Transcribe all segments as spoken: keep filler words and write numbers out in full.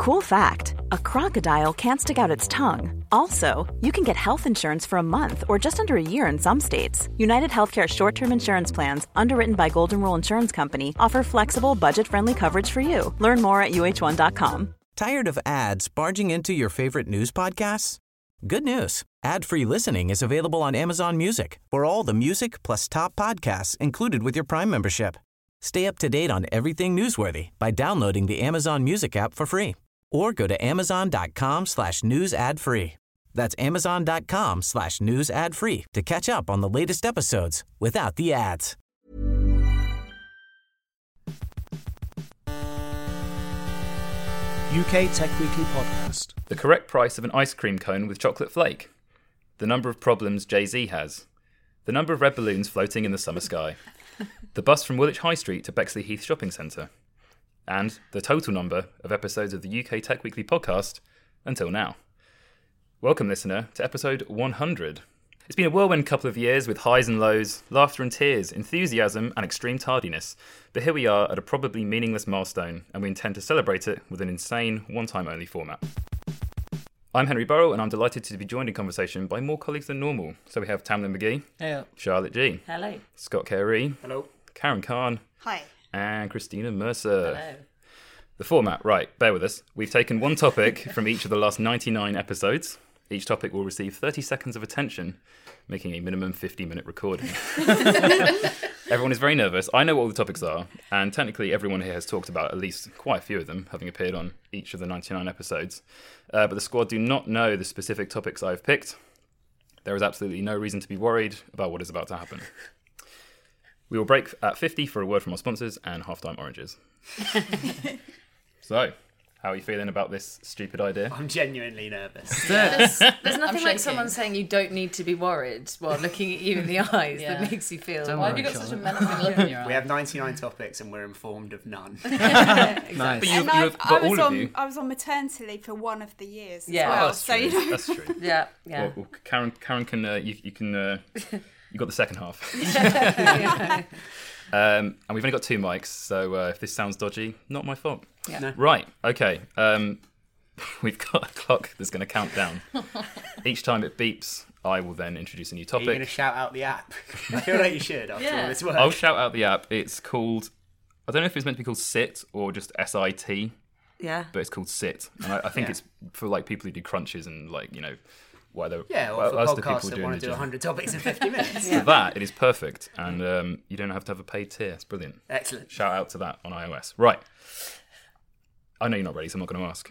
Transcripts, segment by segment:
Cool fact, a crocodile can't stick out its tongue. Also, you can get health insurance for a month or just under a year in some states. United Healthcare short-term insurance plans, underwritten by Golden Rule Insurance Company, offer flexible, budget-friendly coverage for you. Learn more at U H one dot com. Tired of ads barging into your favorite news podcasts? Good news. Ad-free listening is available on Amazon Music for all the music plus top podcasts included with your Prime membership. Stay up to date on everything newsworthy by downloading the Amazon Music app for free or go to amazon.com slash news ad free. That's amazon.com slash news ad free to catch up on the latest episodes without the ads. U K Tech Weekly Podcast. The correct price of an ice cream cone with chocolate flake. The number of problems Jay-Z has. The number of red balloons floating in the summer sky. The bus from Woolwich High Street to Bexley Heath Shopping Centre. And the total number of episodes of the U K Tech Weekly podcast until now. Welcome, listener, to episode one hundred. It's been a whirlwind couple of years with highs and lows, laughter and tears, enthusiasm and extreme tardiness. But here we are at a probably meaningless milestone, and we intend to celebrate it with an insane, one-time only format. I'm Henry Burrell, and I'm delighted to be joined in conversation by more colleagues than normal. So we have Tamlin McGee. Hey. Charlotte G. Hello. Scott Carey. Hello. Karen Kahn. Hi. And Christina Mercer. Hello. The format, right, bear with us. We've taken one topic from each of the last ninety-nine episodes. Each topic will receive thirty seconds of attention, making a minimum fifty-minute recording. Everyone is very nervous. I know what all the topics are, and technically everyone here has talked about at least quite a few of them, having appeared on each of the ninety-nine episodes. Uh, but the squad do not know the specific topics I've picked. There is absolutely no reason to be worried about what is about to happen. We will break at fifty for a word from our sponsors and halftime oranges. So, how are you feeling about this stupid idea? I'm genuinely nervous. There's, there's nothing I'm like someone saying you don't need to be worried while looking at you in the eyes Yeah. that makes you feel... Why have you got such a menacing look in your eye? We have ninety-nine topics and we're informed of none. Exactly. But, you, And you I, have, I but was all of on you... I was on maternity leave for one of the years as Yeah. well. Oh, that's so true. you know, That's true. Yeah, yeah. Well, well, Karen, Karen can... Uh, you, you can... Uh, you got the second half. yeah. Um, and we've only got two mics, so uh, if this sounds dodgy, not my fault. Yeah. No. Right, okay. Um, we've got a clock that's going to count down. Each time it beeps, I will then introduce a new Are you going to topic. shout out the app? I feel like you should after Yeah. all this work. I'll shout out the app. It's called... I don't know if it's meant to be called SIT or just S I T, Yeah. but it's called SIT. And I, I think Yeah. it's for like people who do crunches and like, you know, what other yeah, or what for else do podcasts people that do in want the to do gym. one hundred topics in fifty minutes. For that, it is perfect. And um, you don't have to have a paid tier. It's brilliant. Excellent. Shout out to that on iOS. Right. I know you're not ready, so I'm not going to ask.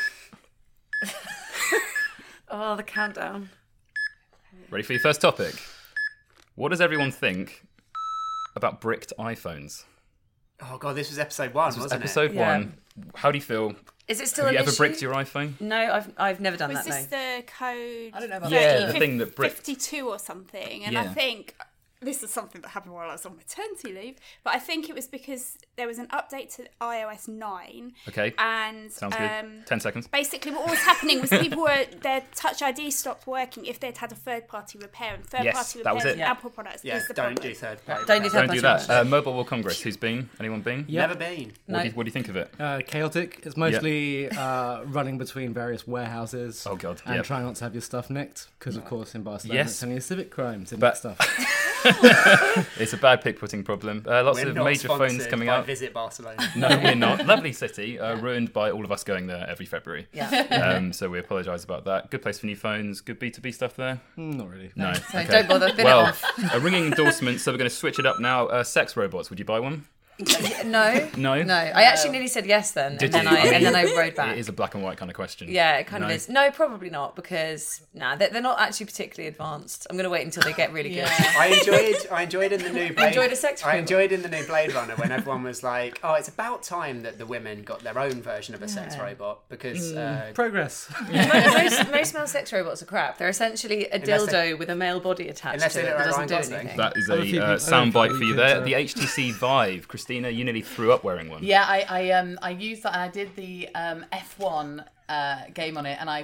Oh, the countdown. Ready for your first topic? What does everyone think about bricked iPhones? Oh god, this was episode one, This was wasn't episode it? Yeah. one. How do you feel? Is it still Have an you ever issue? bricked your iPhone? No, I've I've never done was that, this no. the code? I don't know about Yeah, thirty, the thing that bricked. fifty-two or something, and Yeah. I think this is something that happened while I was on maternity leave. But I think it was because there was an update to i O S nine. Okay. And Sounds good. um, Ten seconds. basically what was happening was people were their Touch I D stopped working if they'd had a third party repair, and third Yes, party that was repairs it. of Apple products Yeah, is the don't problem. do third party. Don't do repair. Don't do That's that. Uh, Mobile World Congress. Who's been? Anyone been? Yeah. Never been. What, do you, what do you think of it? Uh, chaotic. It's mostly uh, running between various warehouses. Oh, God, And yep. trying not to have your stuff nicked, because of course in Barcelona Yes. it's only a civic crime to But- nick stuff. It's a bad pick-putting problem. Uh, lots We're of not major phones sponsored coming by out. Visit Barcelona. No, we're not. Lovely city, uh, ruined by all of us going there every February. Yeah. Um, so we apologise about that. Good place for new phones. Good B two B stuff there. Mm, Not really. No. So okay. don't bother, bin it Well, off. a ringing endorsement. So we're going to switch it up now. Uh, sex robots. Would you buy one? No. No. No. I actually nearly said yes then, Did and then you? I, I mean, and then I rode back. It is a black and white kind of question. Yeah, it kind No. of is. No, probably not, because nah, they're, they're not actually particularly advanced. I'm going to wait until they get really good. I enjoyed I enjoyed in the new Blade enjoyed a sex I robot. enjoyed in the new Blade Runner when everyone was like, oh, it's about time that the women got their own version of a sex robot because uh, Progress. most, most male sex robots are crap. They're essentially a Unless dildo they- with a male body attached Unless to they it look that like doesn't do Ryan Gosling. anything. That is Other a people- uh, other soundbite people for you could, there. uh, The H T C Vive. Christina, you nearly threw up wearing one. Yeah, I, I um I used that and I did the um F one uh game on it and I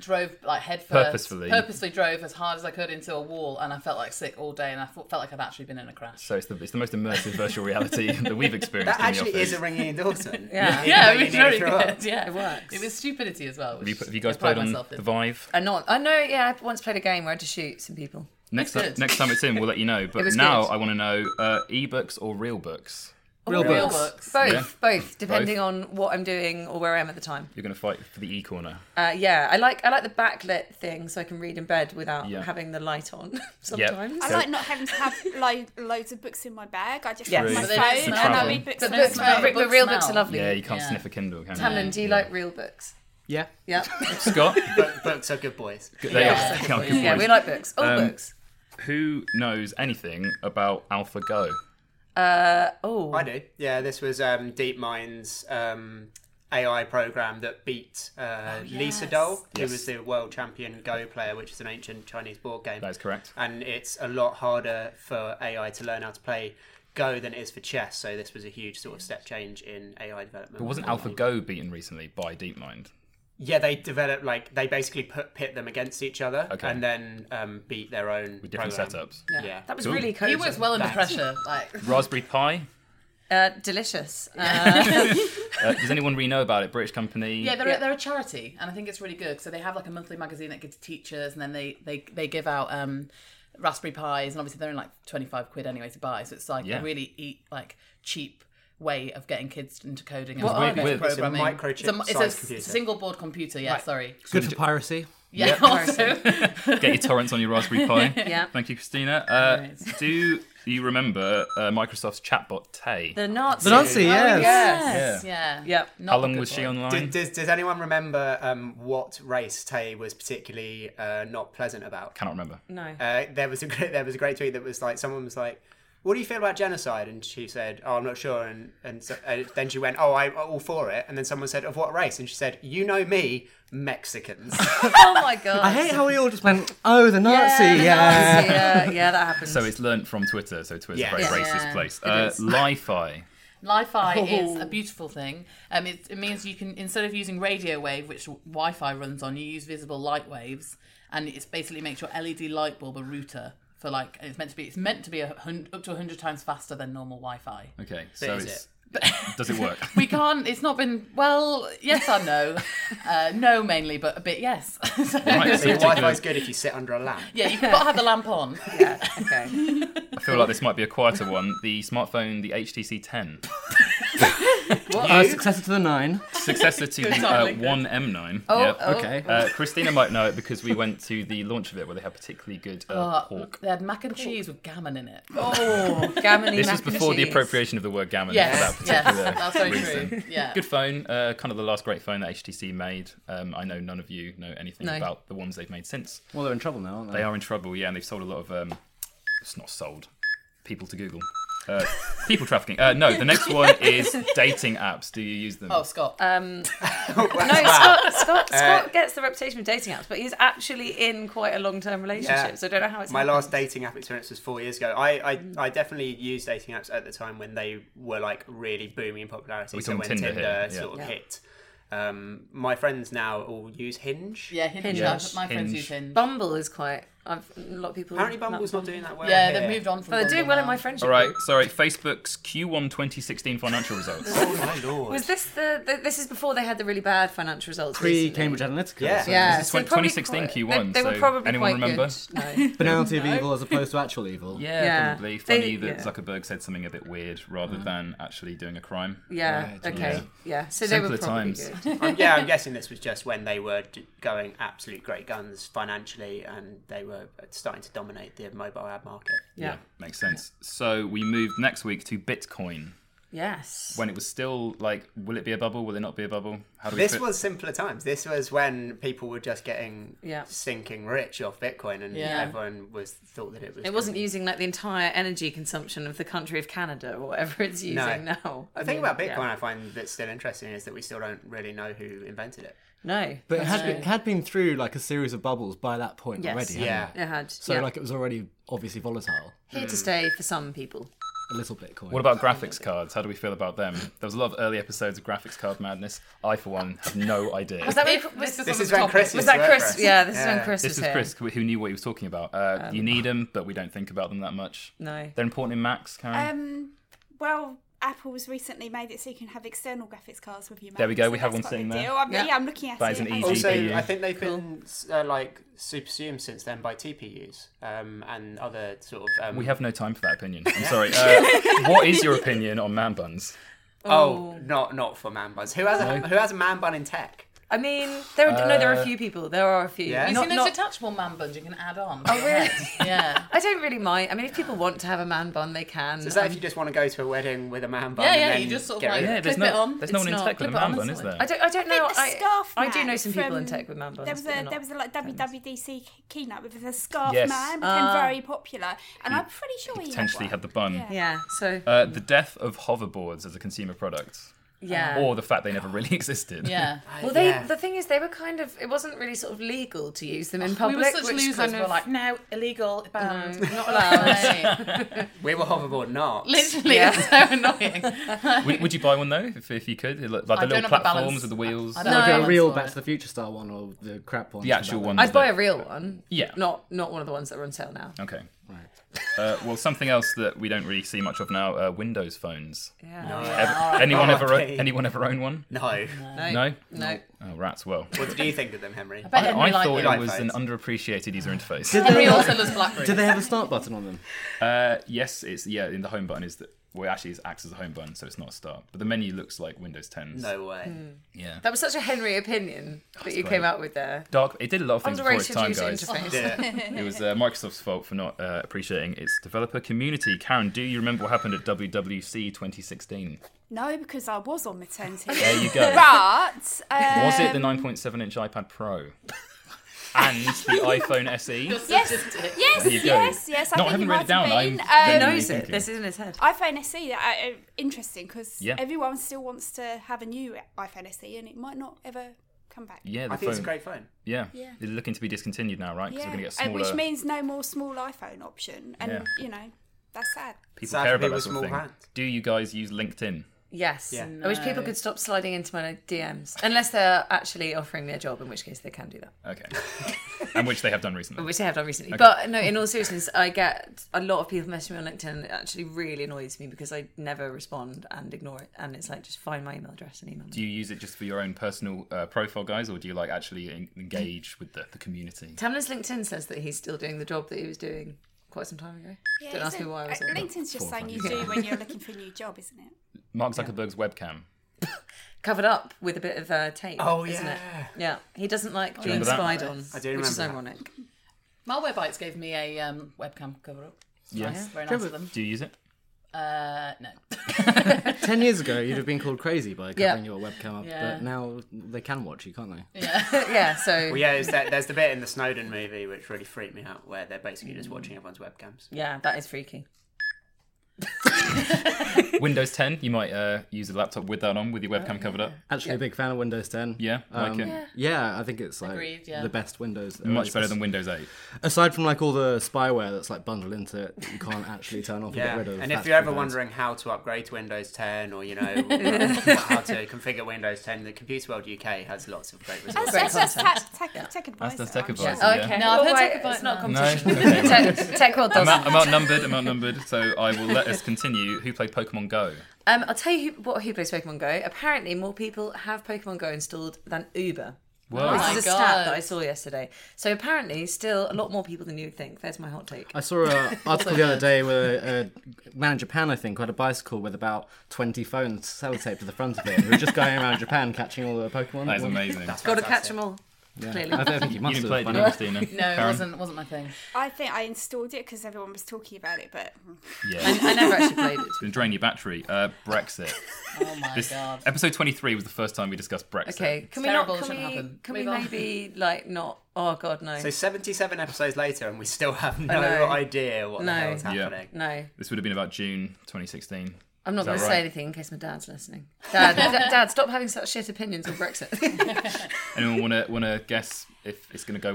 drove like head first, Purposefully. purposefully drove as hard as I could into a wall, and I felt like sick all day, and I felt like I'd actually been in a crash. So it's the, it's the most immersive virtual reality that we've experienced That in the actually office. is a ringing endorsement. Yeah. Yeah, You it was nearly very threw good. up. Yeah, It works. It was stupidity as well. Have you, which have you guys I pride played on myself in. the Vive? I know. I know. Yeah, I once played a game where I had to shoot some people. Next, It's time, good. next time it's in, we'll let you know. But was now good. I want to know uh, e-books or real books. Real Real books. books. Both, Yeah. both, depending Both. on what I'm doing or where I am at the time. You're going to fight for the e-corner. Uh, yeah, I like I like the backlit thing, so I can read in bed without Yeah. having the light on. Sometimes. I like not having to have lo- loads of books in my bag. I just Yes. have my But they don't phone smell and I them. read books. But on they my don't smell phone. But, but real books are smell. lovely. Yeah, you can't Yeah. sniff a Kindle, can you? Tamlin, do you like real books? Yeah. Yeah. Scott? But books are good boys. They Yeah. are. They are good Yeah, boys. we like books. All Um, books. Who knows anything about AlphaGo? Uh, oh. I do. Yeah, this was um, DeepMind's um, A I program that beat uh, Lisa Doll, who Yes. was the world champion Go player, which is an ancient Chinese board game. That is correct. And it's a lot harder for A I to learn how to play Go than it is for chess. So this was a huge sort of step change in A I development. But wasn't AlphaGo beaten recently by DeepMind? Yeah, they developed like they basically put pit them against each other Okay. and then um, beat their own With different program. setups. Yeah. That was Cool. really He cogent. works well under Thanks. pressure. Like, Raspberry Pi? Uh, delicious. Uh, Uh, does anyone really know about it? British company? yeah, they're, Yeah. they're a charity, and I think it's really good. So they have like a monthly magazine that gives to teachers, and then they they, they give out um, Raspberry Pis, and obviously they're only like twenty-five quid anyway to buy. So it's like Yeah. a really eat like cheap way of getting kids into coding and What are computer they? It's a programming. microchip It's a, it's a sized computer. single board computer. Yeah, sorry. Good for piracy. Yeah, also. Get your torrents on your Raspberry Pi. Yeah. Thank you, Christina. Uh, Right. do you remember uh, Microsoft's chatbot Tay? the Nazi. The Nazi, yes. yes. Yeah. Yep. Not How a long good was she one. online? Did, does, does anyone remember um, what race Tay was particularly uh, not pleasant about? Cannot remember. No. Uh, there was a great, there was a great tweet that was like someone was like, "What do you feel about genocide?" And she said, "Oh, I'm not sure." And and so, uh, then she went, "Oh, I'm all for it." And then someone said, "Of what race?" And she said, "You know me, Mexicans." Oh my god. I hate how we all just went, oh, the Nazi, Yeah, the yeah. Nazi, yeah, yeah, that happens. So it's learnt from Twitter, so Twitter's Yeah. a very Yeah. racist Yeah, place. it Uh, is. Li-Fi. Li-Fi Oh. is a beautiful thing. Um, it, it means you can, instead of using radio wave, which Wi-Fi runs on, you use visible light waves, and it's basically makes your L E D light bulb a router for like. And it's meant to be. It's meant to be a hun- up to a hundred times faster than normal Wi-Fi. Okay, so is it's... Does it work? We can't. It's not been well. Yes or no? Uh, no, mainly, but a bit yes. So- Right, So your so Wi-Fi is good if you sit under a lamp. yeah, you've got to have the lamp on. yeah, okay. I feel like this might be a quieter one. The smartphone, the H T C ten. Uh, successor to the nine. Successor to the uh, one M nine. Oh, Yep. oh. Okay. Uh, Christina might know it because we went to the launch of it where they had particularly good uh, Uh, pork. they had mac and cheese with gammon in it. Oh, gammony This was mac and before the cheese. appropriation of the word gammon Yes, for that particular yes, that's very reason. true. Yeah. Good phone, uh, kind of the last great phone that H T C made. Um, I know none of you know anything No. about the ones they've made since. Well, they're in trouble now, aren't they? They are in trouble, yeah, and they've sold a lot of. Um, it's not sold. People to Google. Uh, people trafficking. Uh, no, the next one is dating apps. Do you use them? Oh, Scott. Um, no, Scott, Scott, Scott gets the reputation of dating apps, but he's actually in quite a long-term relationship, Yeah. so I don't know how it's My happened. last dating app experience was four years ago. I, I, I definitely used dating apps at the time when they were like really booming in popularity. Are we So when talking Tinder Tinder, here? Yeah. sort of Yeah. hit. Um, my friends now all use Hinge. Yeah, Hinge. Hinge. Yeah, my friends Hinge. use Hinge. Bumble is quite. I've a lot of people. Apparently Bumble's not Bumble. doing that well. Yeah, here. they've moved on from. But they're doing Bumble well in now. my friendship. All right, group. sorry. Facebook's Q one twenty sixteen financial results. Oh my lord. Was this the, the? This is before they had the really bad financial results. Pre recently. Cambridge Analytica. Yeah. so Yeah, This is so twen- probably twenty sixteen quite- Q one, They, they were so probably anyone quite remember? Good. No. Banality of evil as opposed to actual evil. Yeah, Yeah. probably. They- Funny that yeah. Zuckerberg said something a bit weird rather than actually doing a crime. Yeah. Right, okay. yeah. Yeah. So Simpler they were probably times. good. Um, yeah, I'm guessing this was just when they were d- going absolute great guns financially, and they were starting to dominate the mobile ad market. Yeah. Makes sense. So we moved next week to Bitcoin. Yes. When it was still like, will it be a bubble? Will it not be a bubble? How do we This fit- was simpler times. This was when people were just getting Yeah. sinking rich off Bitcoin, and Yeah. everyone was thought that it was. It wasn't using like the entire energy consumption of the country of Canada or whatever it's using No. now. The I thing mean, about Bitcoin, yeah. I find that's still interesting is that we still don't really know who invented it. No. But it that's had, been, true. it had been through like a series of bubbles by that point Yes. already. hadn't Yeah. it? It had. So yeah. like it was already obviously volatile. Here to stay for some people. a little Bitcoin. What about graphics cards? How do we feel about them? There was a lot of early episodes of graphics card madness. I, for one, have no idea. Was that when, If was, this This on is the when topic- Chris was used that to work Chris? for us. Yeah, this is Yeah. when Chris This was was here. Chris who knew what he was talking about. Uh, you need them, but we don't think about them that much. No. They're important in Macs, Karen. Um, well, Apple's recently made it so you can have external graphics cards with your Mac. There we go, so we have that's one quite a sitting big there. deal. I'm, Yeah. yeah. I'm looking at That is it. an and- easy- Also, G P U. I think they've been uh, like supersumed since then by T P Us um, and other sort of. Um, we have no time for that opinion. I'm sorry. Uh, what is your opinion on man buns? Oh, not not for man buns. Who has a who has a man bun in tech? I mean, there are no, there are Uh, a few people. There are a few. Yeah? You Not, see those not, detachable man buns you can add on. Oh, really? Yeah. I don't really mind. I mean, if people want to have a man bun, they can. So is that Um, if you just want to go to a wedding with a man bun? Yeah, and yeah, then you just sort of get like- rid Yeah, of there's Clip it no, on. there's no It's one in not- tech with a clip it man on, bun, it's is not- there? I don't. I don't I know. think the I, scarf I do man know some people in from- tech with man buns. There was but they're a not there was a like trends. W W D C keynote with the scarf Yes. man became Ah. very popular, and I'm pretty sure he Potentially had, had the one. bun. Yeah. Yeah. So Uh, the death of hoverboards as a consumer product, yeah. or the fact they never really existed. Yeah. well, they Yeah. the thing is, they were kind of. It wasn't really sort of legal to use them in public. We were such which losers. Kind We of, were like, no, illegal, banned. not allowed. Right. We were hoverboard narcs. Literally, Yeah. it's so annoying. would, would you buy one though, if, if you could? Like the I don't little have the balance. platforms with the wheels. I- I Like don't No. a know. real for Back it. to the Future style one or the crap one? The actual That one. I'd buy a real one. Yeah. Not not one of the ones that are on sale now. Okay. Right. Uh, well, something else that we don't really see much of now: uh, Windows phones. Yeah. Ever, anyone Oh, ever? okay. Anyone ever own one? No. No. No. No. Oh, rats. Well, What do you think of them, Henry? Bet I, Henry I liked thought it. it like was an phones. underappreciated user interface. Henry also loves BlackBerry. Do they have a start button on them? Uh, yes, it's yeah. In the home button is that. Well, actually, it acts as a home button, so it's not a start. But the menu looks like Windows ten's. No way. Yeah. That was such a Henry opinion that you great. came out with there. Dark. It did a lot of things before its Underrated time, user guys. interface. Did it? It was uh, Microsoft's fault for not uh, appreciating its developer community. Karen, do you remember what happened at W W C twenty sixteen? No, because I was on maternity. There you go. But um, Was it the nine point seven inch iPad Pro? And the iPhone S E? Yes, There yes, you go. yes, yes. I No, I think haven't it read it might down. have I'm been. He Um, genuinely knows it. thinking. This is in his head. iPhone S E, uh, uh, interesting because Yeah. everyone still wants to have a new iPhone S E, and it might not ever come back. Yeah, the I think it's a phone- great phone. Yeah. Yeah. It's looking to be discontinued now, right? Because Yeah, we're going to get uh, smaller. which means no more small iPhone option, and Yeah. you know that's sad. People Sad care for about people that with sort of small thing. hands. Do you guys use LinkedIn? Yes. Yeah. I wish people could stop sliding into my D Ms. Unless they're actually offering me a job, in which case they can do that. Okay. And which they have done recently. Which they have done recently. But no, in all seriousness, I get a lot of people messaging me on LinkedIn, and it actually really annoys me because I never respond and ignore it. And it's like, just find my email address and email me. Do you use it just for your own personal uh, profile, guys, or do you like actually en- engage with the, the community? Tamlin's LinkedIn says that he's still doing the job that he was doing quite some time ago. Don't ask me why I was uh, on that. LinkedIn's just Four or something you five do years. when you're looking for a new job, isn't it? Mark Zuckerberg's webcam. Covered up with a bit of uh, tape. Oh, isn't it? yeah. Yeah. He doesn't like being remember that? spied on, I do which is remember ironic. Malwarebytes gave me a um, webcam cover up. Yes. Nice, very nice of them. Do you use it? Uh, no. Ten years ago, you'd have been called crazy by Yeah. covering your webcam up, Yeah. but now they can watch you, can't they? Yeah, so Well, yeah, it's that, there's the bit in the Snowden movie which really freaked me out, where they're basically just watching everyone's webcams. yeah, that is freaky. Windows ten, you might uh, use a laptop with that on, with your webcam covered up. Actually, a big fan of Windows ten. Yeah, like Um, it. yeah. yeah, I think it's like Agreed, yeah. the best Windows. Much like, better than Windows eight. Aside from like all the spyware that's like bundled into it, that you can't actually turn off Yeah, or get rid of. and if that's you're ever pretty nice. wondering how to upgrade to Windows ten, or you know how to configure Windows ten, the Computer World U K has lots of great resources. That's, that's, that's tech, tech, tech advice. That's the tech I'm sure. advice. Oh, Yeah. okay. No, I've Well, heard wait, tech about it's not it a now. No? competition. Okay. Tech, tech World I'm, doesn't. out, I'm outnumbered, I'm outnumbered, so I will let us continue. Who played Pokemon Go? Um, I'll tell you who, what who plays Pokemon Go. Apparently, more people have Pokemon Go installed than Uber. Whoa. This my is a God. stat that I saw yesterday. So apparently, still a lot more people than you would think. There's my hot take. I saw an article the other day where a man in Japan, I think, who had a bicycle with about twenty phones sellotaped to the front of it. Who were just going around Japan catching all the Pokemon. That is amazing. Got to catch them all. Yeah. Clearly. I think you You must didn't have. play it, by did you, now. Christina? No, it Karen? wasn't wasn't my thing. I think I installed it because everyone was talking about it, but Yeah. I never actually played it. It's going to drain your battery. Uh, Brexit. Oh my This, god. episode twenty-three was the first time we discussed Brexit. Okay, can we terrible, not? Can shouldn't we? happen. Can Move we on. maybe like not? Oh God, no, So seventy-seven episodes later, and we still have no know. idea what No. the hell's Yeah. happening. no. This would have been about June twenty sixteen. I'm not Is going that to right? say anything in case my dad's listening. Dad, Dad, Dad, stop having such shit opinions on Brexit. Anyone want to want to guess if it's going to go well?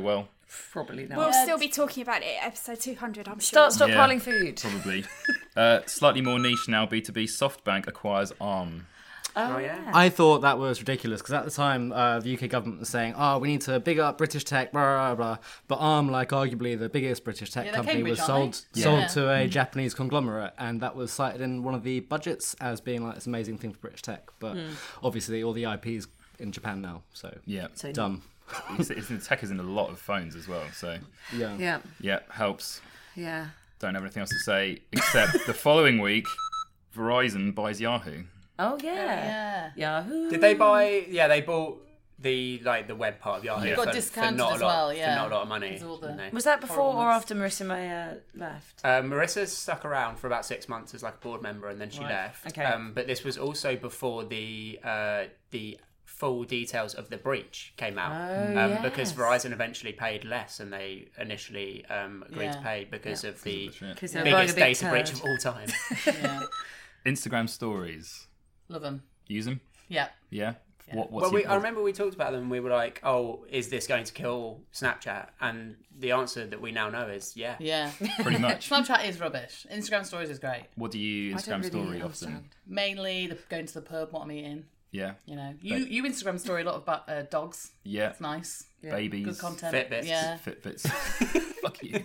Probably not. We'll Yeah, still be talking about it at episode two hundred, I'm Start sure. stockpiling food. Probably. uh, slightly more niche now, B two B. SoftBank acquires Arm. Oh, yeah. I thought that was ridiculous because at the time uh, the U K government was saying, "Oh, we need to big up British tech," blah blah blah. But Arm, like arguably the biggest British tech Yeah, they're company, Cambridge, was aren't sold they? sold Yeah. to a Japanese conglomerate, and that was cited in one of the budgets as being like this amazing thing for British tech. But obviously, all the I P is in Japan now, so Yeah. So dumb. It's, it's in tech is in a lot of phones as well. So Yeah. Yeah, yeah, helps. yeah. Don't have anything else to say except the following week, Verizon buys Yahoo. Oh yeah. Yeah. Yahoo. Did they buy? Yeah, they bought the like the web part of Yahoo Yeah. for, Got for discounted not as a lot, well, yeah. for not a lot of money. Because all the- didn't they? Was that before or Horribleness. after Marissa Mayer left? Uh, Marissa stuck around for about six months as like a board member, and then she Right. left. Okay. Um, but this was also before the uh, the full details of the breach came out, Oh, um, because yes. Verizon eventually paid less than they initially um, agreed to Yeah. pay because of the Because they were buying a biggest big data breach turd. of all time. Yeah. Instagram stories. Love them. Use them? Yeah. Yeah. What? What's Well, we, your- I remember we talked about them. And we were like, "Oh, is this going to kill Snapchat?" And the answer that we now know is, "Yeah." Yeah. Pretty much. Snapchat is rubbish. Instagram stories is great. What do you I Instagram don't really story often? understand. Mainly the going to the pub, what I'm eating. Yeah. You know, you you Instagram story a lot about uh, dogs. Yeah. It's nice. Babies. Good content. Fitbits. Yeah. Fitbits. Fuck you.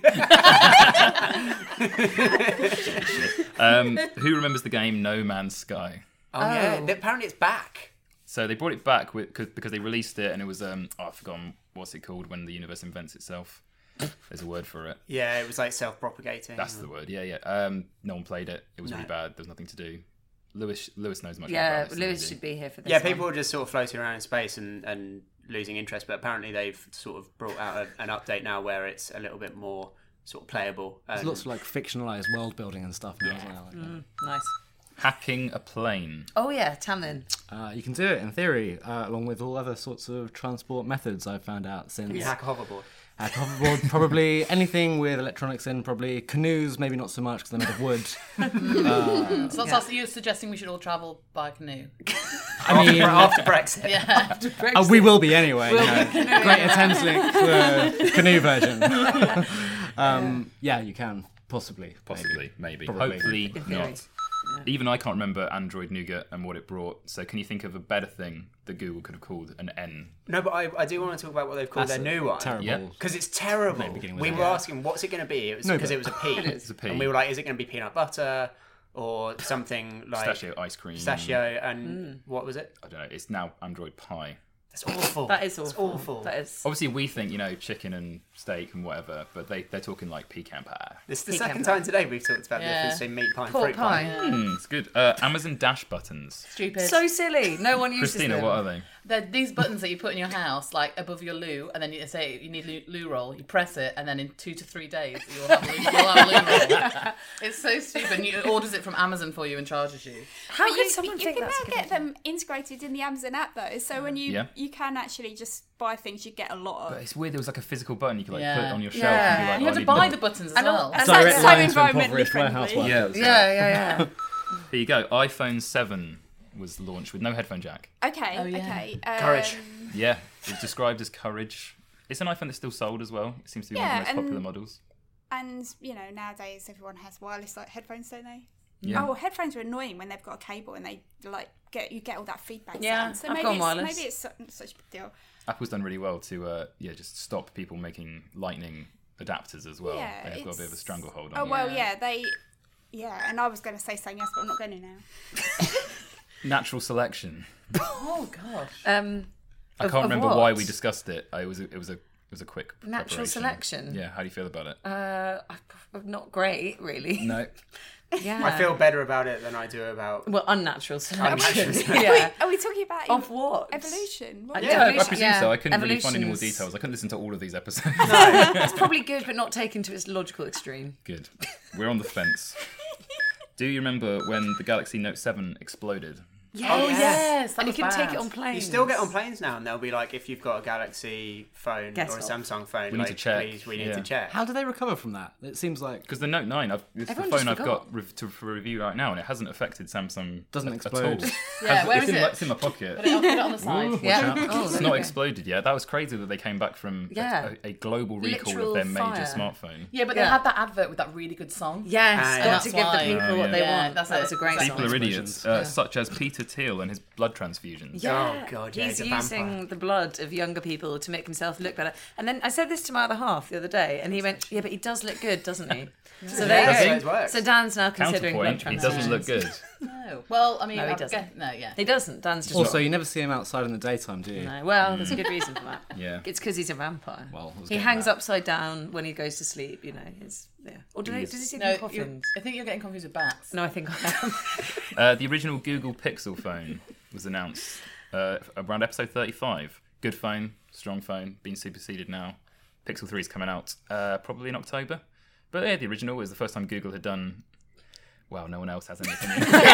um, who remembers the game No Man's Sky? Oh, yeah. Oh. Th- Apparently, it's back. So they brought it back with, cause, because they released it and it was um oh, I've forgotten what's it called when the universe invents itself. There's a word for it. Yeah, it was like self-propagating. That's the word. Yeah, yeah. Um, no one played it. It was No. really bad. There was nothing to do. Lewis Lewis knows much more Yeah, about this than Lewis I do. should be here for this. Yeah, one. people were just sort of floating around in space and, and losing interest, but apparently they've sort of brought out a, an update now where it's a little bit more sort of playable. There's and- lots of like fictionalized world building and stuff now as well. Like, Mm, nice. Hacking a plane. Oh yeah, Tamlin. uh, you can do it in theory, uh, along with all other sorts of transport methods I've found out since. Can you hack a hoverboard? Hack hoverboard, probably anything with electronics in, probably canoes, maybe not so much because they're made of wood. So that's you're suggesting we should all travel by canoe. I mean, After Brexit. Yeah. uh, we will be anyway. You know. Great Thames Link uh, canoe version. um, yeah, you can possibly, Possibly, maybe. Probably. Hopefully theory. not. Even I can't remember Android Nougat and what it brought. So can you think of a better thing that Google could have called an N? No, but I, I do want to talk about what they've called That's their new one. terrible. Yeah. Because it's terrible. beginning with We an were A. asking, what's it going to be? It was No, because but- it was a P. It's a P. And we were like, is it going to be peanut butter or something like Pistachio ice cream. pistachio? And Mm. what was it? I don't know. It's now Android Pie. That's awful. That is That's awful. awful. That is. Obviously, we think, you know, chicken and steak and whatever, but they, they're talking like pecan pie. This is the Pecan second pie. time today we've talked about the Yeah. difference between meat pie and Pork fruit pie. pie. Mm, it's good. Uh, Amazon Dash buttons. Stupid. So silly. No one uses Christina, them. what are they? They're these buttons that you put in your house, like above your loo, and then you say you need loo, loo roll. You press it, and then in two to three days you'll have loo, you'll have loo roll. It's so stupid. And it orders it from Amazon for you and charges you. How But could you, someone you think can that's a now good get idea? them integrated in the Amazon app though, so when you Yeah. you can actually just buy things you get a lot But of. it's weird. There was like a physical button you could like Yeah. put on your shelf Yeah. and be like, You oh, have I to need buy the the buttons as And all- well. and So Direct so line to environmentally impoverished friendly. warehouse work. Yeah, it was Yeah, yeah, yeah. Here you go. iPhone seven was launched with no headphone jack. Okay, Oh, yeah. okay. Um, Courage. Yeah, it was described as Courage. It's an iPhone that's still sold as well. It seems to be one Yeah, of the most popular and- models. And you know nowadays everyone has wireless like headphones, don't they? Yeah. Oh, well, headphones are annoying when they've got a cable and they like get you get all that feedback. Yeah, sound. So I've maybe gone it's, wireless. maybe it's su- such a big deal. Apple's done really well to uh, yeah just stop people making Lightning adapters as well. Yeah, they have got a bit of a it's- stranglehold on Oh them. well, yeah, they. Yeah, and I was going to say something else, but I'm not going to now. Natural selection. Oh gosh. Um, I Of- can't of remember what? why we discussed it. I, it was a, it was a it was a quick Natural preparation. selection? Yeah, how do you feel about it? uh, not great, really. No. Yeah. I feel better about it than I do about. well unnatural selection. Unnatural selection. yeah. Are we talking about Of what? evolution? What I- is Yeah, it? I Evolution, presume yeah. so. I couldn't really find any more Evolution's- details. I couldn't listen to all of these episodes. It's probably good, but not taken to its logical extreme. Good. We're on the fence. Do you remember when the Galaxy Note seven exploded? Yes. Oh, yes. yes, that And you was can take bad. it on planes. You still get on planes now, and they'll be like, if you've got a Galaxy phone Guess or a what? Samsung phone, We need like, to check. please, we need Yeah. to check. How do they recover from that? It seems like Because the Note nine, I've, it's Everyone the just phone I've forgot. got re- to, for review right now, and it hasn't affected Samsung Doesn't at, explode. at all. Yeah, Has- where it's is in it? My, it's in my pocket. Put it on, put it on the side. Watch Yeah. out. Oh, it's there not you go. exploded yet. That was crazy that they came back from a- Yeah. a, a global recall Literal of their major fire. smartphone. Yeah, but they Yeah. had that advert with that really good song. Yes, Ah, got yeah. to give That's the why. people Oh, what yeah. they Yeah, want. that's that it. was a great People song. are idiots, uh, such as Peter Thiel and his blood transfusions. Yeah. Oh, God, yeah, he's he's a using vampire. the blood of younger people to make himself look better. And then I said this to my other half the other day, and he went, "Yeah, but he does look good, doesn't he?" So Yeah, there that's you how it go. works. So Dan's now considering blood Counterpoint, he transfusions. doesn't look good. No. Well, I mean, No, he I doesn't. guess- no, yeah. He doesn't. Dan's just also wrong. you never see him outside in the daytime, do you? No. Well, there's a good reason for that. Yeah. It's because he's a vampire. Well, I was he getting hangs that. upside down when he goes to sleep. You know, it's yeah. Or do they, He's- does he see No, them you coffins? I think you're getting confused with bats. No, I think I am. Uh, the original Google Pixel phone was announced uh, around episode thirty-five. Good phone, strong phone, been superseded now. Pixel three is coming out uh, probably in October. But yeah, the original was the first time Google had done. Well, no one else has anything.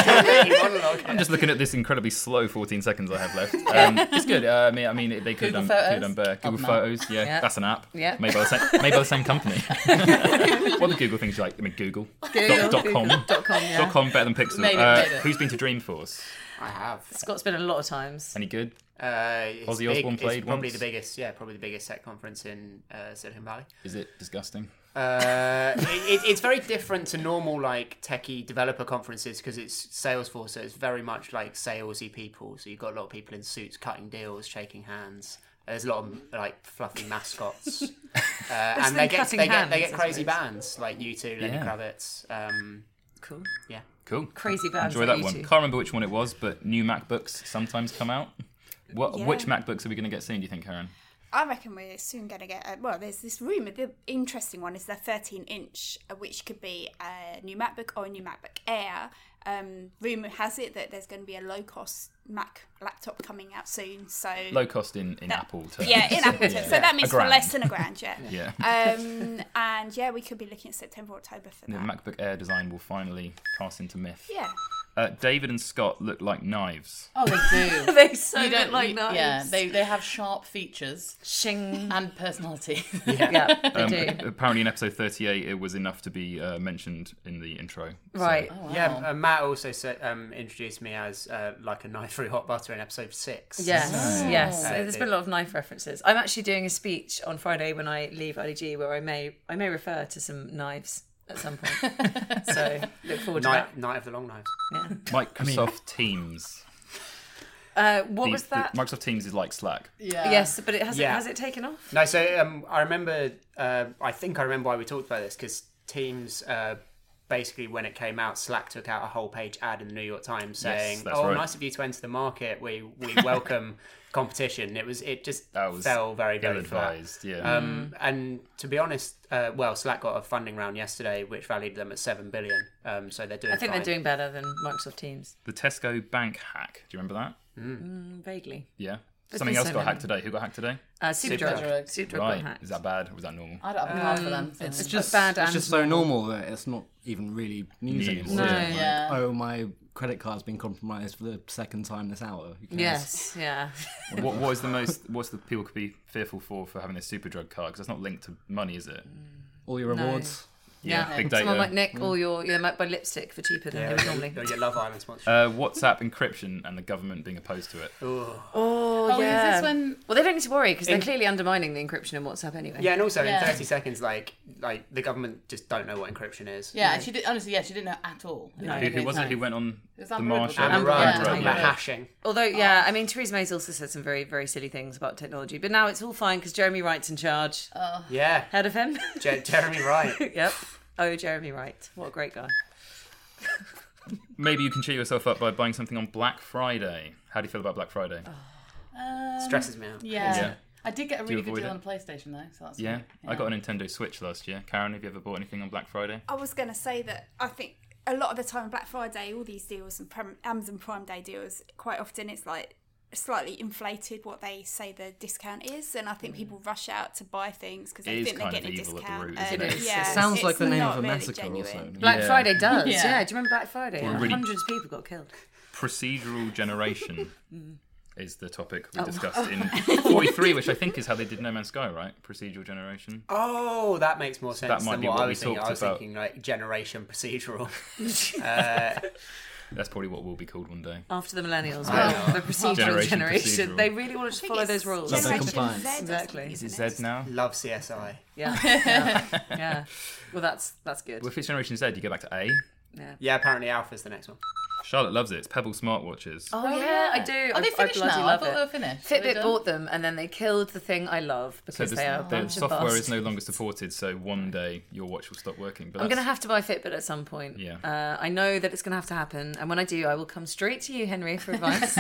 I'm just looking at this incredibly slow fourteen seconds I have left. Um, it's good. Uh, I mean, I mean, they could Google have done, Photos? could have done better. Google Oh, no. Photos, yeah, Yeah. that's an app. Yeah. Made by the same, made by the same company. What are the Google things you like? I mean, Google. Google. Dot, dot com. Dot com, yeah. Dot com better than Pixel. Made it, uh, made it. Who's been to Dreamforce? I have. Scott's been a lot of times. Any good? Uh, it's Ozzy big- Osbourne played it's probably once? the biggest, yeah, probably the biggest tech conference in uh, Silicon Valley. Is it disgusting? Uh, it, it, it's very different to normal like techie developer conferences because it's Salesforce, so it's very much like salesy people. So you've got a lot of people in suits cutting deals, shaking hands. There's a lot of like fluffy mascots, uh, and they than get cutting they get they hands, get I crazy suppose. bands like U two, Lenny Yeah. Kravitz. Um, Cool. yeah, Cool. Crazy bands Enjoy like that you one. two. Can't remember which one it was, but new MacBooks sometimes come out. What? Yeah. Which MacBooks are we going to get soon? Do you think, Karen? I reckon we're soon going to get. A, well, there's this rumour. The interesting one is the thirteen inch, uh, which could be a new MacBook or a new MacBook Air. Um, rumour has it that there's going to be a low cost Mac laptop coming out soon. So Low cost in, in That- Apple terms. yeah, in Apple terms. Yeah. So that means A for grand. less than a grand, yeah. Yeah. Um, and yeah, we could be looking at September, October for The that. MacBook Air design will finally pass into myth. Yeah. Uh, David and Scott look like knives. Oh, they do. They so You look don't like you- knives. Yeah, they, they have sharp features Shing. and personality. Yeah, they Um, do. apparently in episode thirty-eight it was enough to be uh, mentioned in the intro. So- Right. Oh, yeah. Uh, Matt also said, um, introduced me as uh, like a knife through hot butter in episode six. Yes, yes. Uh, There's been a lot of knife references. I'm actually doing a speech on Friday when I leave I D G where I may I may refer to some knives at some point. So look forward to Night, Night of the Long Knives. that. Microsoft Teams. Uh, what The- was the- that? Microsoft Teams is like Slack. Yeah. Yes, but it has Yeah. it has it taken off? No, so um, I remember. Uh, I think I remember why we talked about this because Teams. Uh, basically, when it came out, Slack took out a whole page ad in the New York Times saying, that's "Oh, right. nice of you to enter the market. We we welcome competition." It was it just That was fell very very flat. ill-advised. Yeah. Um, and to be honest, uh, well, Slack got a funding round yesterday, which valued them at seven billion. Um, so they're doing. I think fine. they're doing better than Microsoft Teams. the Tesco bank hack. Do you remember that? Mm, vaguely. Yeah. There's Something been else so got many. hacked today. Who got hacked today? Uh, Superdrug. Superdrug. Superdrug got Right. hacked. Is that bad or was that normal? I don't have a car for them. So. It's It's just just bad It's and just so normal that it's not even really news, News, anymore. No. is it? Like, Yeah. Oh, my credit card's been compromised for the second time this hour. Who cares? Yes, yeah. what, what is the most? What's the people could be fearful for for having this Superdrug card? Because it's not linked to money, is it? All your No. rewards. Yeah. Big data. Someone might nick all your you know, might buy lipstick for cheaper than Yeah, they would normally. They'll get Love Island sponsorship. Uh, WhatsApp encryption and the government being opposed to it. Ooh. Oh, Oh, yeah. is this when? Well, they don't need to worry because they're In- clearly undermining the encryption in WhatsApp anyway. Yeah, and also Yeah. in thirty seconds, like like the government just don't know what encryption is. Yeah, and she did. Honestly, yeah, she didn't know at all. No. Who, who was it no. who went on It was the Amber Rudd, Martian? wasn't it? Amber Amber Rudd Rudd, talking yeah. about hashing. Although, yeah, I mean, Theresa May's also said some very, very silly things about technology. But now it's all fine because Jeremy Wright's in charge. Yeah, Heard of him? Je- Jeremy Wright. Yep. Oh, Jeremy Wright. What a great guy. Maybe you can cheer yourself up by buying something on Black Friday. How do you feel about Black Friday? Um, Stresses me out. Yeah. Yeah. I did get a Do you really good avoid deal it? on a PlayStation though, so that's Yeah, good. I got a Nintendo Switch last year. Karen, have you ever bought anything on Black Friday? I was going to say that I think a lot of the time Black Friday, all these deals and Prime, Amazon Prime Day deals, quite often it's like slightly inflated what they say the discount is, and I think people rush out to buy things because It they is think they're kind of getting a evil at the discount. root, isn't and it? It is. yeah, It Sounds it's like the name not of a really massacre genuine. also. Black Yeah. Friday does. Yeah. Yeah. Do you remember Black Friday? Yeah. Hundreds of people got killed. Procedural generation is the topic we discussed in forty-three, which I think is how they did No Man's Sky, right? Procedural generation. Oh, that makes more sense that might than be what, what I we was thinking. talked I was about. thinking like generation procedural. uh, That's probably what we'll be called one day. After the millennials, I well, know. the procedural Generation generation. procedural. They really want to follow those rules. Love Generation compliance. Z or Exactly. something, Is isn't it Z now? love C S I. Yeah, yeah, yeah. Well, that's that's good. Well, if it's Generation Z, you go back to A. Yeah. Yeah, apparently Alpha's the next one. Charlotte loves it. It's Pebble smartwatches. Oh, yeah, I do. Are I, they I finished bloody now? I love thought it. they were finished. Are they Fitbit done? bought them and then they killed the thing I love So because the, they are a the bunch software of is bastards. no longer supported, so one day your watch will stop working. But I'm going to that's- have to buy Fitbit at some point. Yeah. Uh, I know that it's going to have to happen. And when I do, I will come straight to you, Henry, for advice.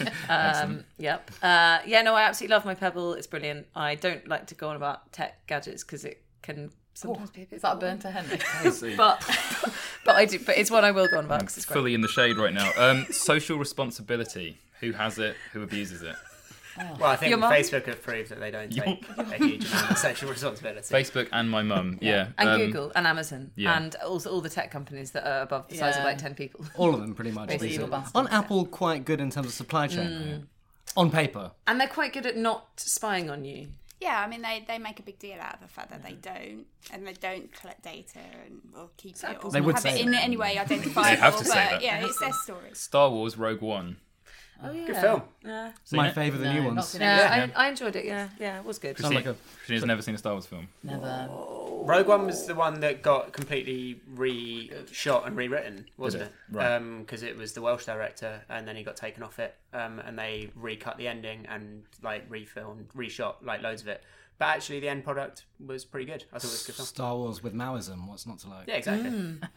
um, yep. Uh, yeah, no, I absolutely love my Pebble. It's brilliant. I don't like to go on about tech gadgets because it can sometimes be a bit Is that a burn to Henry? But, but I do. But it's one I will go on about because it's great. fully in the shade right now. Um, social responsibility. Who has it? Who abuses it? Well, I think Your mum? Facebook have proved that they don't take a huge amount of social responsibility. Facebook and my mum. Yeah. And um, Google and Amazon yeah. and also all the tech companies that are above the size of Yeah. like ten people. All of them, pretty much. Basically these evil days. bastards, On yeah. Apple, quite good in terms of supply chain. On paper. And they're quite good at not spying on you. Yeah, I mean, they, they make a big deal out of the fact that they don't, and they don't collect data and or keep it, or They would have say it in that. any way identifiable. They have to but say that. yeah, it's their story. Star Wars Rogue One. Oh yeah. Good film. Yeah. Seen My it? favourite, the No, new not ones. seen it. Yeah, Yeah. I, I enjoyed it. Yeah, yeah, it was good. Sounds like a- Christina's never seen a Star Wars film. Never. Rogue One was the one that got completely re-shot and rewritten, wasn't Did it? it? Right. Because it was the Welsh director, and then he got taken off it, um, and they recut the ending and like refilmed, reshot like loads of it. But actually, the end product was pretty good. I thought it was a good film. Star Wars with Maoism. What's not to like? Yeah, exactly.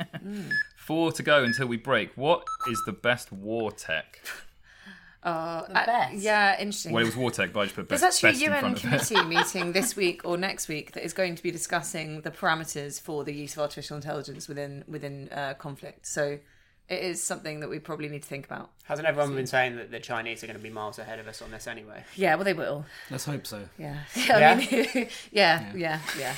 Four to go until we break. What is the best war tech? Uh, The best. yeah, interesting. Well, it was war tech, but I just put There's best, actually a best in U N front of it. committee meeting this week or next week that is going to be discussing the parameters for the use of artificial intelligence within within uh, conflict. So it is something that we probably need to think about. Hasn't everyone been saying that the Chinese are going to be miles ahead of us on this anyway? Yeah, well, they will. Let's hope so. Yeah, Yeah? I mean, yeah, yeah, yeah.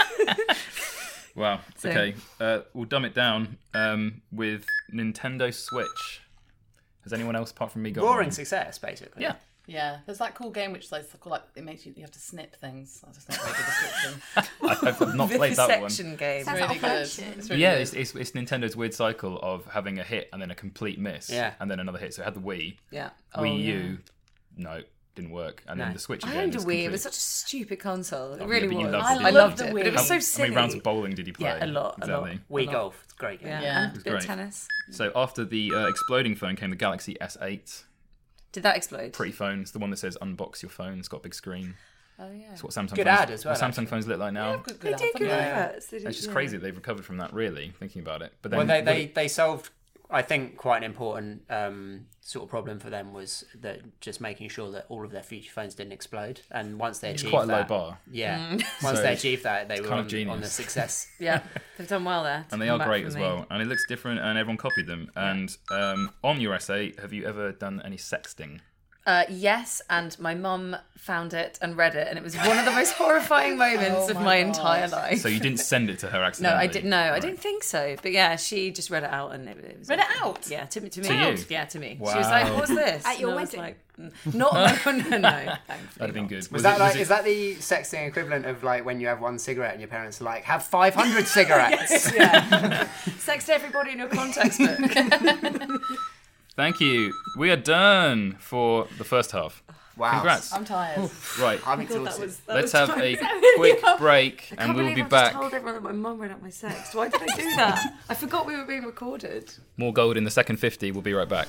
Wow. So- Okay. Uh, we'll dumb it down um, with Nintendo Switch. Has anyone else apart from me got Roaring one? success, basically. Yeah. Yeah, there's that cool game which like, like it makes you you have to snip things. I just not very good description. I, I've not played that one. Vivisection game. Sounds Really like good. Operation. It's But really yeah, good. it's, it's, it's Nintendo's weird cycle of having a hit and then a complete miss. Yeah. And then another hit. So it had the Wii. Yeah. Wii Oh, U, no, didn't work. And then No. the Switch I again. owned a is Wii. It complete. was such a stupid console. It Oh, really yeah, but you was. loved it, I didn't you? loved the it, Wii. but it was How, so how silly. many rounds of bowling did you play? Yeah, a lot, a lot. Exactly. Wii lot. Golf, it's a great game. Yeah, Yeah. and It was bit of great. tennis. So after the uh, exploding phone came the Galaxy S eight. Did that explode? Pretty phone. It's the one that says unbox your phone. It's got a big screen. Oh yeah. It's what Samsung Good phones, ad as well, What Samsung actually. phones look like now. Good, They good did album. good Yeah. adverts. They did, It's just yeah. crazy that they've recovered from that, really, thinking about it. But then, Well, they, but they, it- they solved, I think, quite an important um, sort of problem for them was that just making sure that all of their future phones didn't explode. And once they achieved quite a low that, bar. yeah, once So they achieved that, they were kind of on, genius. on the success. Yeah, they've done well there. to and they come are back great from as the- well. And it looks different, and everyone copied them. And um, on your S eight, have you ever done any sexting? Uh, yes, and my mum found it and read it, and it was one of the most horrifying moments Oh of my my God. entire life. So you didn't send it to her No, accidentally? I didn't. No, I Right. didn't think so. But yeah, she just read it out, and it, it was Read it awful. out? Yeah, to, to me. To you? Yeah, to me. She Wow. was like, "What's this?" At your And I was wedding? like, "Mm, "Not no, no, no." That'd thankfully have been not. good. Was that it- like? it- Is that the sexting equivalent of like when you have one cigarette and your parents are like, have five hundred cigarettes? Yeah. Sex to everybody in your contacts book. Thank you. We are done for the first half. Wow. Congrats. I'm tired. Right. I'm God, that exhausted. was, that Let's was have a so quick funny. break, I and can't we'll believe be I've back. Just told everyone that my mum read out my sex. Why did I do that? I forgot we were being recorded. More gold in the second fifty. We'll be right back.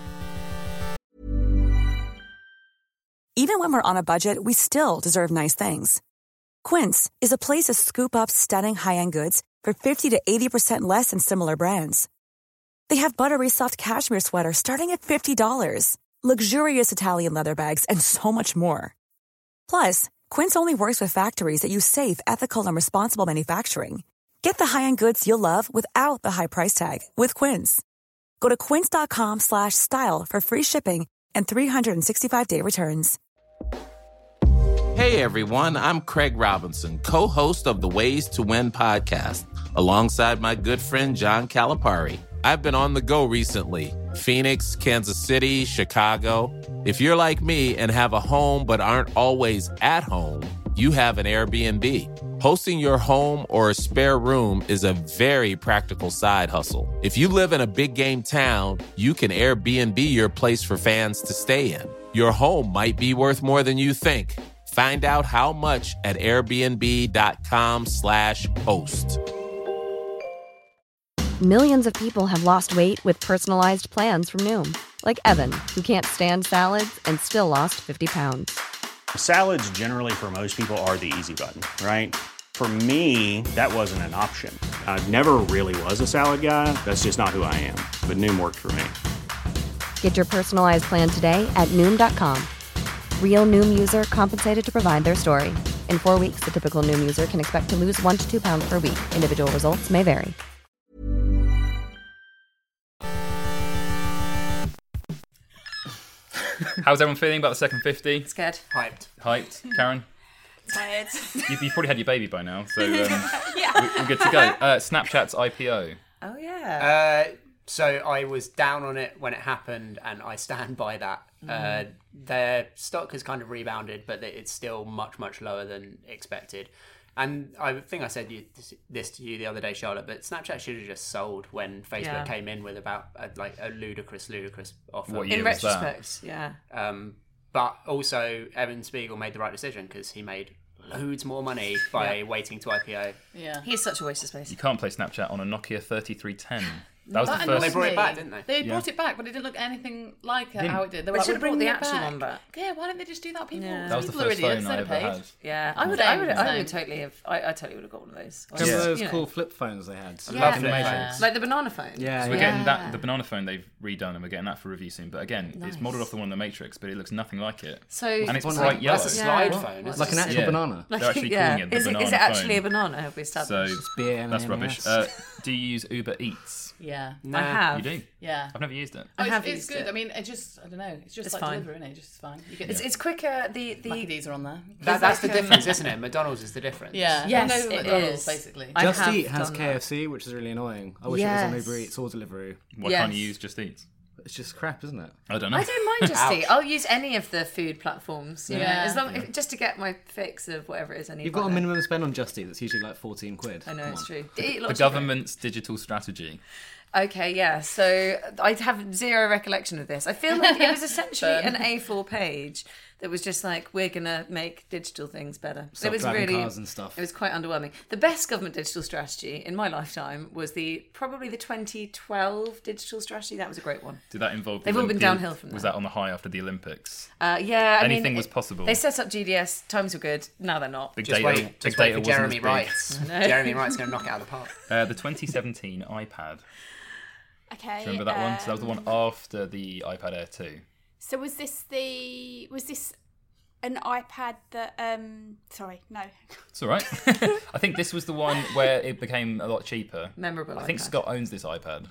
Even when we're on a budget, we still deserve nice things. Quince is a place to scoop up stunning high-end goods for fifty to eighty percent less than similar brands. They have buttery soft cashmere sweaters starting at fifty dollars, luxurious Italian leather bags, and so much more. Plus, Quince only works with factories that use safe, ethical, and responsible manufacturing. Get the high-end goods you'll love without the high price tag with Quince. Go to quince.com slash style for free shipping and three sixty-five day returns. Hey everyone, I'm Craig Robinson, co-host of the Ways to Win podcast, alongside my good friend John Calipari. I've been on the go recently. Phoenix, Kansas City, Chicago. If you're like me and have a home but aren't always at home, you have an Airbnb. Hosting your home or a spare room is a very practical side hustle. If you live in a big game town, you can Airbnb your place for fans to stay in. Your home might be worth more than you think. Find out how much at airbnb.com slash host. Millions of people have lost weight with personalized plans from Noom. Like Evan, who can't stand salads and still lost fifty pounds. Salads generally for most people are the easy button, right? For me, that wasn't an option. I never really was a salad guy. That's just not who I am. But Noom worked for me. Get your personalized plan today at Noom dot com. Real Noom user compensated to provide their story. In four weeks, the typical Noom user can expect to lose one to two pounds per week. Individual results may vary. How's everyone feeling about the second fifty? Scared. Hyped. Hyped. Karen? Tired. You've, you've probably had your baby by now, so um, Yeah. we- we're good to go. Uh, Snapchat's I P O. Oh, yeah. Uh, so I was down on it when it happened, and I stand by that. Uh, their stock has kind of rebounded, but it's still much, much lower than expected. And I think I said you, this to you the other day, Charlotte, but Snapchat should have just sold when Facebook Yeah. came in with about a, like a ludicrous, ludicrous offer. What year In was that? retrospect, yeah. Um, but also, Evan Spiegel made the right decision because he made loads more money by Yeah. waiting to I P O. Yeah. He's such a waste of space. You can't play Snapchat on a Nokia thirty-three ten. That was That the first. They brought it me. back, didn't they? They Yeah. brought it back, but it didn't look anything like Didn't. how it did. They, They were like, should have "We're brought the bringing it actual back." one back. Yeah, why don't they just do that? People, Yeah. That was the people are first phone idiots. I They're ever paid. had. Yeah, I would, Same, I would, I same. would totally have. I, I totally would have got one of those. Or Remember just, those you know, cool flip phones they had? Yeah. Lovely Animations. phones. like the banana phone. Yeah, So we're yeah. getting Yeah. that the banana phone they've redone, and we're getting that for review soon. But again, it's Nice. modelled off the one in the Matrix, but it looks nothing like it. So And it's One bright like- yellow. That's a Yeah. slide What? phone. What's Isn't Like an it? actual Yeah. banana. Like, They're actually yeah. calling it the is, banana is it actually phone. a banana? Have we So established? B A N A N A S. that's rubbish. Uh, do you use Uber Eats? Yeah. Nah. I have. You do? Yeah. I've never used it. Oh, I it's, have it's used good. it. I mean, it just, I don't know. It's just It's like fine. delivery, isn't it? It's just fine. You get It's it's quicker. The the Lucky D's are on there. That, that's the like, um, difference, isn't it? McDonald's is the difference. Yeah. Yes, Hangover it McDonald's, is. basically. I Just have Eat has done K F C, which is really annoying. I wish it was on Yes. Uber Eats or Deliveroo. Why Yes. can't you use Just Eat? It's just crap, isn't it? I don't know. I don't mind Just Ouch. Eat. I'll use any of the food platforms. You Yeah. know, as long if, just to get my fix of whatever it is I need. You've got a right now. minimum spend on Just Eat that's usually like fourteen quid. I know Come it's on. true. Eat The lots of government's digital strategy. Okay, yeah. So I have zero recollection of this. I feel like it was essentially an A four page that was just like, we're gonna make digital things better. It was Self-driving really, cars and stuff. it was quite underwhelming. The best government digital strategy in my lifetime was the probably the twenty twelve digital strategy. That was a great one. Did that involve? They've the all been Olympi- downhill from Was there. that on the high after the Olympics? Uh, yeah, I Anything mean, was it- possible. They set up G D S. Times were good. Now they're not. Big Just data. wait, big just wait data for wasn't Jeremy as big. Wright's. know. Jeremy Wright's going to knock it out of the park. Uh, the twenty seventeen iPad. Okay. Do you remember that one? So that was the one um, after the iPad Air two. So was this the was this an iPad that um sorry, no. It's all right. I think this was the one where it became a lot cheaper. Memorable I think iPad. Scott owns this iPad.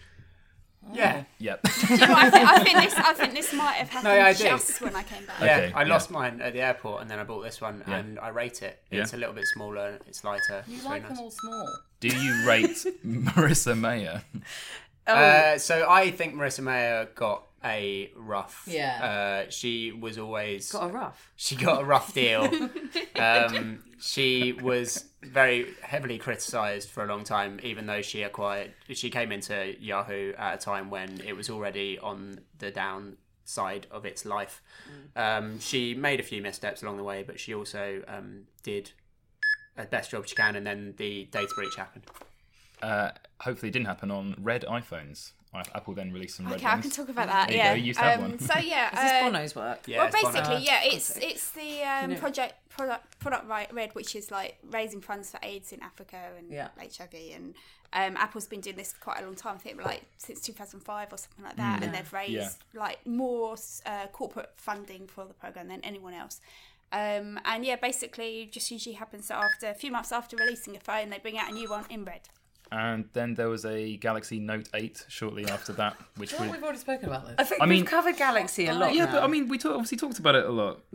Yeah. Yep. You know, I, think, I think this I think this might have happened No, I do. just when I came back. Yeah, Okay, I yeah. lost mine at the airport, and then I bought this one, Yeah. and I rate it. Yeah. It's a little bit smaller, it's lighter. You it's like very them nice. all small. Do you rate Marissa Mayer? Oh, Uh, so I think Marissa Mayer got a rough. Yeah. Uh, she was always got a rough. she got a rough deal. um, she was very heavily criticised for a long time, even though she acquired. She came into Yahoo at a time when it was already on the downside of its life. Um, she made a few missteps along the way, but she also um, did a best job she can, and then the data breach happened. Uh, hopefully, it didn't happen on red iPhones. I- Apple then released some red Okay, I ones. can talk about that. There you yeah. go, you used to have um, one. So yeah, Is this uh, Bono's work? Yeah, well, it's Bono. basically, yeah, it's Classic. it's the um, You know. project product product right red, which is like raising funds for AIDS in Africa and Yeah. H I V, and um, Apple's been doing this for quite a long time. I think like since two thousand five or something like that, and they've raised Yeah. like more uh, corporate funding for the program than anyone else. Um, and yeah, basically, just usually happens that after a few months after releasing a phone, they bring out a new one in red. And then there was a Galaxy Note eight shortly after that, which I feel we. like we've already spoken about this. I think I mean- we've covered Galaxy a lot. Yeah, now. but I mean, we talk, obviously talked about it a lot. yeah.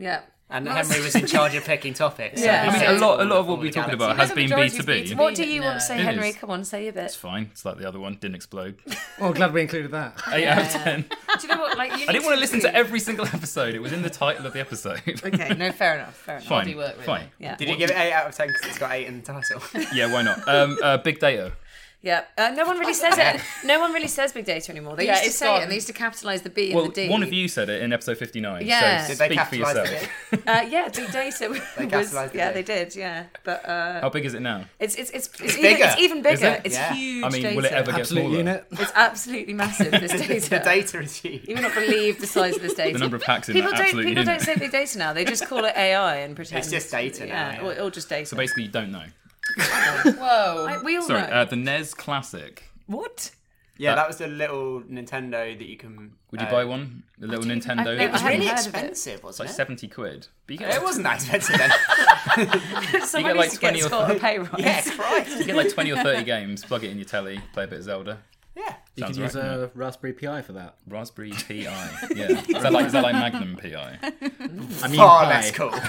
And Henry was in charge of picking topics. Yeah. so I he mean, said a lot, a all lot of the what we're talking legalities. about You has know, the been B majority two is B. B two B. What do you want to No. say, It Henry? is. Come on, say a bit. It's fine. It's like the other one. Didn't explode. Well, glad we included that. Eight out of ten. Do you know what? Like, you I didn't want to listen do- to every single episode. It was in the title of the episode. Okay, no, fair enough. Fair enough. Fine. Body work, really. Fine. Yeah. Did you give it eight out of ten because it's got eight in the title? Yeah, why not? Um, uh, big data. Yeah, uh, no one really says it. No one really says big data anymore. They Yeah, used to it's say gone. it, and they used to capitalise the B Well, and the D. one of you said it in episode fifty-nine. Yeah. So Did they speak for capitalise yourself. it? Uh, yeah, big data was. capitalised the Yeah, D. they did. Yeah, but uh, How big is it now? it's it's it's it's, It's even, bigger. it's even Is bigger. it? It's Yeah. huge. I mean, data. will it ever get Absolute smaller? unit. It's absolutely massive. This data. The data is huge. You would not believe the size of this data. The number of hacks in people that don't absolute people unit. don't say big data now. They just call it A I and pretend It's just data Yeah, now, yeah. Or, or just data. So basically, you don't know. Whoa. I- we all Sorry, know. uh, the N E S Classic. What? Yeah, That- that was the little Nintendo that you can. Would you uh, buy one? The little don't- Nintendo. I- It I was haven't really heard of it. expensive, It's wasn't like it? seventy quid. But you get, It wasn't that expensive then. Someone get needs like to twenty get or Scott a pay rise. yeah, Christ. you get like twenty or thirty games. Plug it in your telly. Play a bit of Zelda. Yeah. You Sounds could use right, doesn't a Raspberry Pi for that. Raspberry Pi. Yeah. Is that like is that like Magnum Pi? I mean, Far Pi. less cool.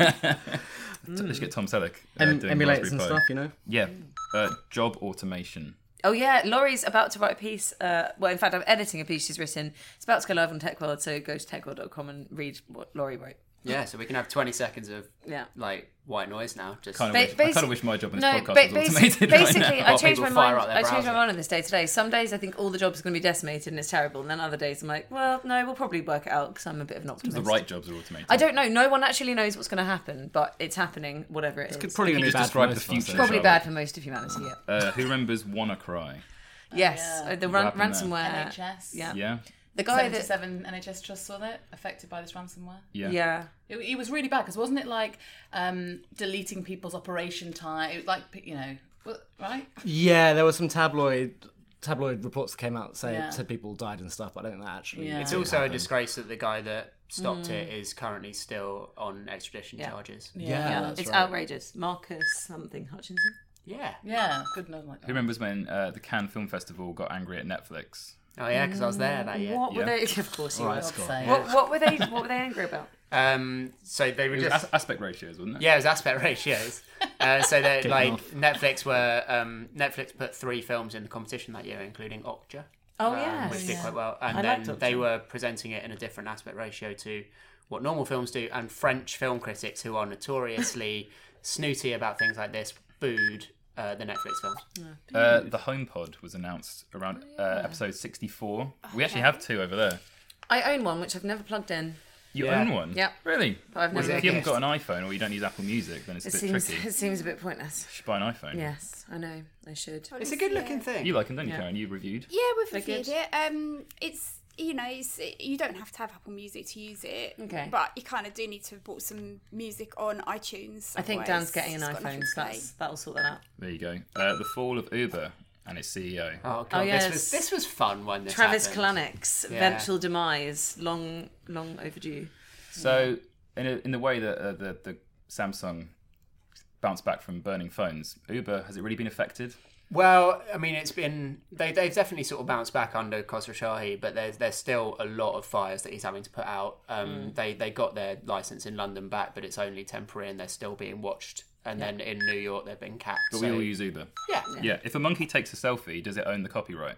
Let's get Tom Selleck. Uh, Em- doing emulators Raspberry and Pi. stuff, you know. Yeah. Uh, job automation. Oh yeah, Laurie's about to write a piece. Uh, well, in fact, I'm editing a piece she's written. It's about to go live on TechWorld, so go to techworld dot com and read what Laurie wrote. Yeah, so we can have twenty seconds of Yeah. like white noise now. Just Kind of Ba- wish, I kind basi- of wish my job in this No, podcast ba- was basi- automated basically, right now. I While changed my people fire mind. up their I changed my browser. mind on this day today. Some days I think all the jobs are going to be decimated and it's terrible, and then other days I'm like, well, no, we'll probably work it out because I'm a bit of an optimist. The right jobs are automated. I don't know. No one actually knows what's going to happen, but it's happening. Whatever it is. It's probably You going to be just bad describe for the most of us, future. Probably Charlotte. bad for most of humanity. Yeah. Uh, who remembers WannaCry? Yes, yeah. uh, the What ran- happened there? ransomware. N H S. Yeah. Yeah. The guy that. seventy-seven N H S trusts saw that affected by this ransomware. Yeah. Yeah. It, it was really bad because wasn't it like um, deleting people's operation time? It was like you know, well, right? Yeah, there were some tabloid tabloid reports that came out saying Yeah. said people died and stuff, but I don't think that actually. Yeah. It's did also a happen. disgrace that the guy that stopped it is currently still on extradition Yeah. charges. Yeah, Yeah, that's it's right. outrageous. Marcus something Hutchinson. Yeah. Yeah, good enough like Who that. remembers when uh, the Cannes Film Festival got angry at Netflix? Oh yeah, because I was there that year. What were Yeah. they? Of course you All were. right, Scott. Say. What, what were they? What were they angry about? Um, so they were It was just as- aspect ratios, wasn't it? yeah, it was aspect ratios. Uh, so they Kicking like off. Netflix were um, Netflix put three films in the competition that year, including Okja. Oh um, yes. which did quite well. And I then liked they Okja. were presenting it in a different aspect ratio to what normal films do. And French film critics, who are notoriously snooty about things like this, booed uh, the Netflix films. Uh, the HomePod was announced around uh, episode sixty-four. We actually have two over there. I own one which I've never plugged in. You Yeah. own one? Yep. Really? But I've Was never. it If you a haven't gift? got an iPhone or you don't use Apple Music, then it's a It bit seems tricky. it seems a bit pointless. You should buy an iPhone. Yes, I know. I should. It's a good looking thing. You like them, don't you, Yeah. Karen? You reviewed. Yeah, we've They're reviewed good. it. Um, it's you know, it's, you don't have to have Apple Music to use it. Okay. But you kind of do need to have bought some music on iTunes. I think otherwise Dan's getting an it's got nothing iPhone. to So say. that's, that'll sort that out. There you go. Uh, the fall of Uber and its C E O. Oh god, Oh, yes. this was this was fun when this Travis happened. Kalanick's Yeah. eventual demise, long, long overdue. So, in, a, in the way that uh, the, the Samsung bounced back from burning phones, Uber, has it really been affected? Well, I mean, it's been they they've definitely sort of bounced back under Khosrowshahi, but there's there's still a lot of fires that he's having to put out. Um, They they got their license in London back, but it's only temporary, and they're still being watched. And then in New York, they've been capped. But so- we all use Uber. yeah. Yeah, if a monkey takes a selfie, does it own the copyright?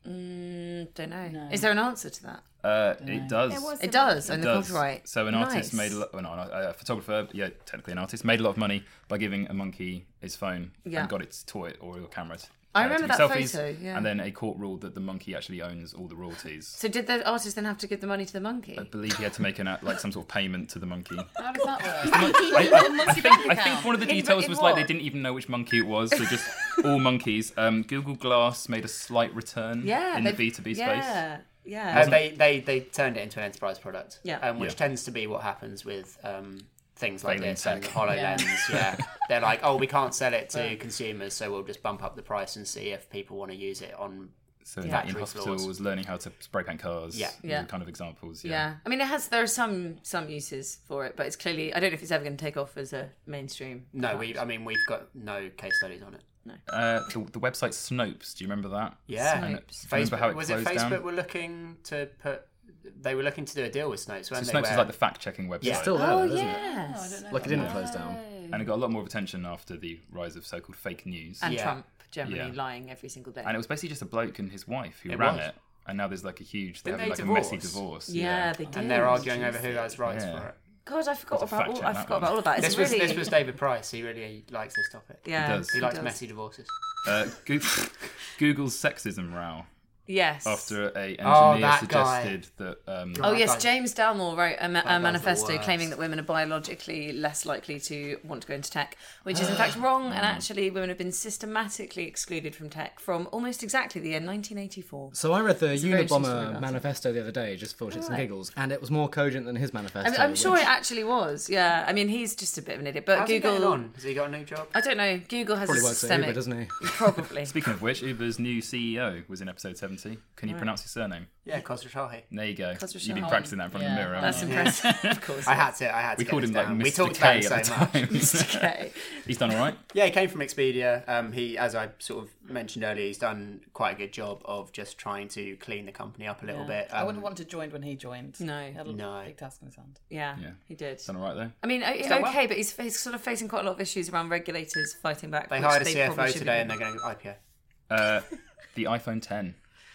Mm, don't know. Is there an answer to that? Uh, it does. There was It a- does It own the does. copyright. So an Nice. artist made a, lo- well, no, a photographer, yeah, technically an artist, made a lot of money by giving a monkey his phone Yeah. and got it to toy it or a camera. To, I uh, to remember do that selfies, photo, yeah. And then a court ruled that the monkey actually owns all the royalties. So did the artist then have to give the money to the monkey? I believe he had to make an act- like some sort of payment to the monkey. How does that work? I, I- I think, I think one of the In- details in was like they what? didn't even know which monkey it was, so just all monkeys. Um, Google Glass made a slight return Yeah, in the they've- B two B space. Yeah, yeah. Uh, they, they they turned it into an enterprise product, Yeah. um, which Yeah. tends to be what happens with um, things like Failing this and tech. HoloLens. Yeah. Yeah. They're like, oh, we can't sell it to consumers, so we'll just bump up the price and see if people want to use it on. So in- in Factory hospitals, floors. learning how to spray paint cars. Yeah. these Yeah. kind of examples. Yeah. Yeah, I mean, it has. There are some some uses for it, but it's clearly. I don't know if it's ever going to take off as a mainstream. No, product. we. I mean, we've got no case studies on it. Uh, the, the website Snopes. Do you remember that? Yeah. And Snopes. remember how it was it closed Facebook down? were looking to put they were looking to do a deal with Snopes, weren't So they? Snopes is where- like the fact-checking website. Yeah. It's still there, Oh, though, isn't yes. Oh, I don't know it? Like it about didn't that. close down. And it got a lot more of attention after the rise of so-called fake news. And Yeah. Trump generally Yeah. lying every single day. And it was basically just a bloke and his wife who It ran was. it. And now there's like a huge, they're Didn't having they like a messy divorce? divorce. yeah, they did. And they're arguing over who has rights Yeah. for it. God, I forgot Got to about fact all. check I that forgot one. about all of that. It's This was really this was David Price. He really likes this topic. yeah. He does. He likes does. messy divorces. Uh, Google, Google's sexism row Yes. after a engineer Oh, that guy. suggested that. Um, Oh That yes, guy's- James Dalmore wrote a, ma- That a guy's the manifesto worst. claiming that women are biologically less likely to want to go into tech, which is in fact wrong. And actually, women have been systematically excluded from tech from almost exactly the year nineteen eighty-four. So I read the It's a very true story Unabomber about it. manifesto the other day, just for shits and Right. giggles, and it was more cogent than his manifesto. I mean, I'm sure which- it actually was. Yeah, I mean, he's just a bit of an idiot. But How's he Google, getting on? Has he got a new job? I don't know. Google has Probably a works at systemic, Uber, doesn't he? probably. Speaking of which, Uber's new C E O was in episode seventy. Can you pronounce his surname? Yeah, Khosrowshahi. There you go. Khosrowshahi. You've been practicing that in front of the Yeah. mirror. That's haven't you? impressive. Of course. I had to. I had to. We get called this him like down. We Mister talked about K him at so the much. time. Okay. He's done all right. Yeah, he came from Expedia. Um, he, as I sort of mentioned earlier, he's done quite a good job of just trying to clean the company up a little Yeah. bit. I Um, wouldn't want to join when he joined. No. He had a No. big task in his hand. Yeah, Yeah. he did. Done all right though. I mean, o- done well. okay, but he's, he's sort of facing quite a lot of issues around regulators fighting back. They which hired a they C F O probably should be today, and doing. they're going to I P O. Uh, the iPhone ten.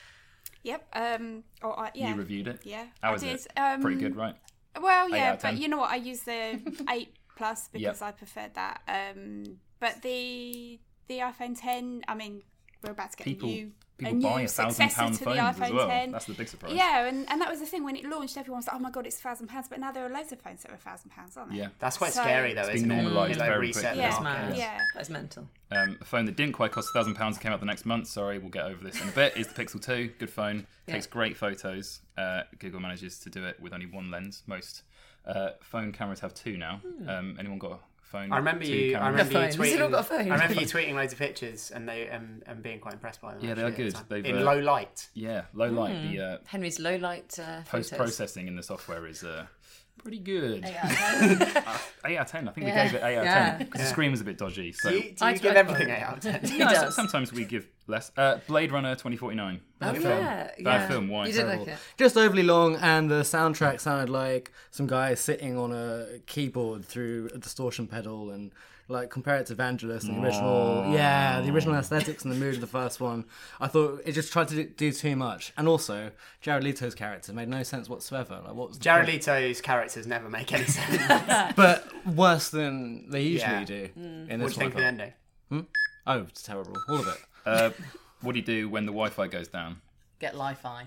Yep. Um. Or I, yeah. You reviewed it. Yeah. How I was did. it? Um, Pretty good, right? Well, Eight yeah, out of but ten? you know what? I use the eight plus because Yep. I preferred that. Um. But the the iPhone ten. I mean, we're about to get People, a new people a new buy a thousand successor pound to phones the as iPhone well. ten. That's the big surprise. Yeah, and, and that was the thing when it launched. Everyone was like, "Oh my god, it's a thousand pounds!" But now there are loads of phones that are a thousand pounds, aren't there? Yeah. That's quite So- scary, though, It's isn't been it? normalised It, like, very reset quickly. the That's market. mad. Yeah. That's mental. Um, a phone that didn't quite cost a thousand pounds came out the next month. Sorry, we'll get over this in a bit. Is the Pixel two? Good phone. Yeah. Takes great photos. Uh, Google manages to do it with only one lens. Most uh, phone cameras have two now. Um, anyone got a phone? I remember two you. I cameras? remember you phone. Has he not tweeting. got a phone? I remember you tweeting loads of pictures, and they um, and being quite impressed by them. Yeah, they are actually, at good. the time. They've, in uh, low light. Yeah, low light. Hmm. The uh, Henry's low light uh, post photos. processing in the software is uh, pretty good. Eight out of ten. Uh, eight out of ten. I think Yeah. we gave it eight out of Yeah. ten because the screen was a bit dodgy. So Do you, do I you tried give everything both. eight out of ten? He No, so- does. sometimes we give less. Uh, Blade Runner twenty forty-nine. Oh Bad yeah, film. yeah. Bad film. Why? You did Terrible. like it. Just overly long, and the soundtrack sounded like some guy sitting on a keyboard through a distortion pedal, and like compare it to Vangelis and the original, yeah, the original aesthetics and the mood of the first one. I thought it just tried to do- do too much, and also Jared Leto's character made no sense whatsoever. Like, what was the Jared point? Leto's characters never make any sense. But worse than they usually Yeah. do in What this do you think of the one. ending? Oh, it's terrible, all of it. Uh, what do you do when the Wi-Fi goes down? Get Li-Fi.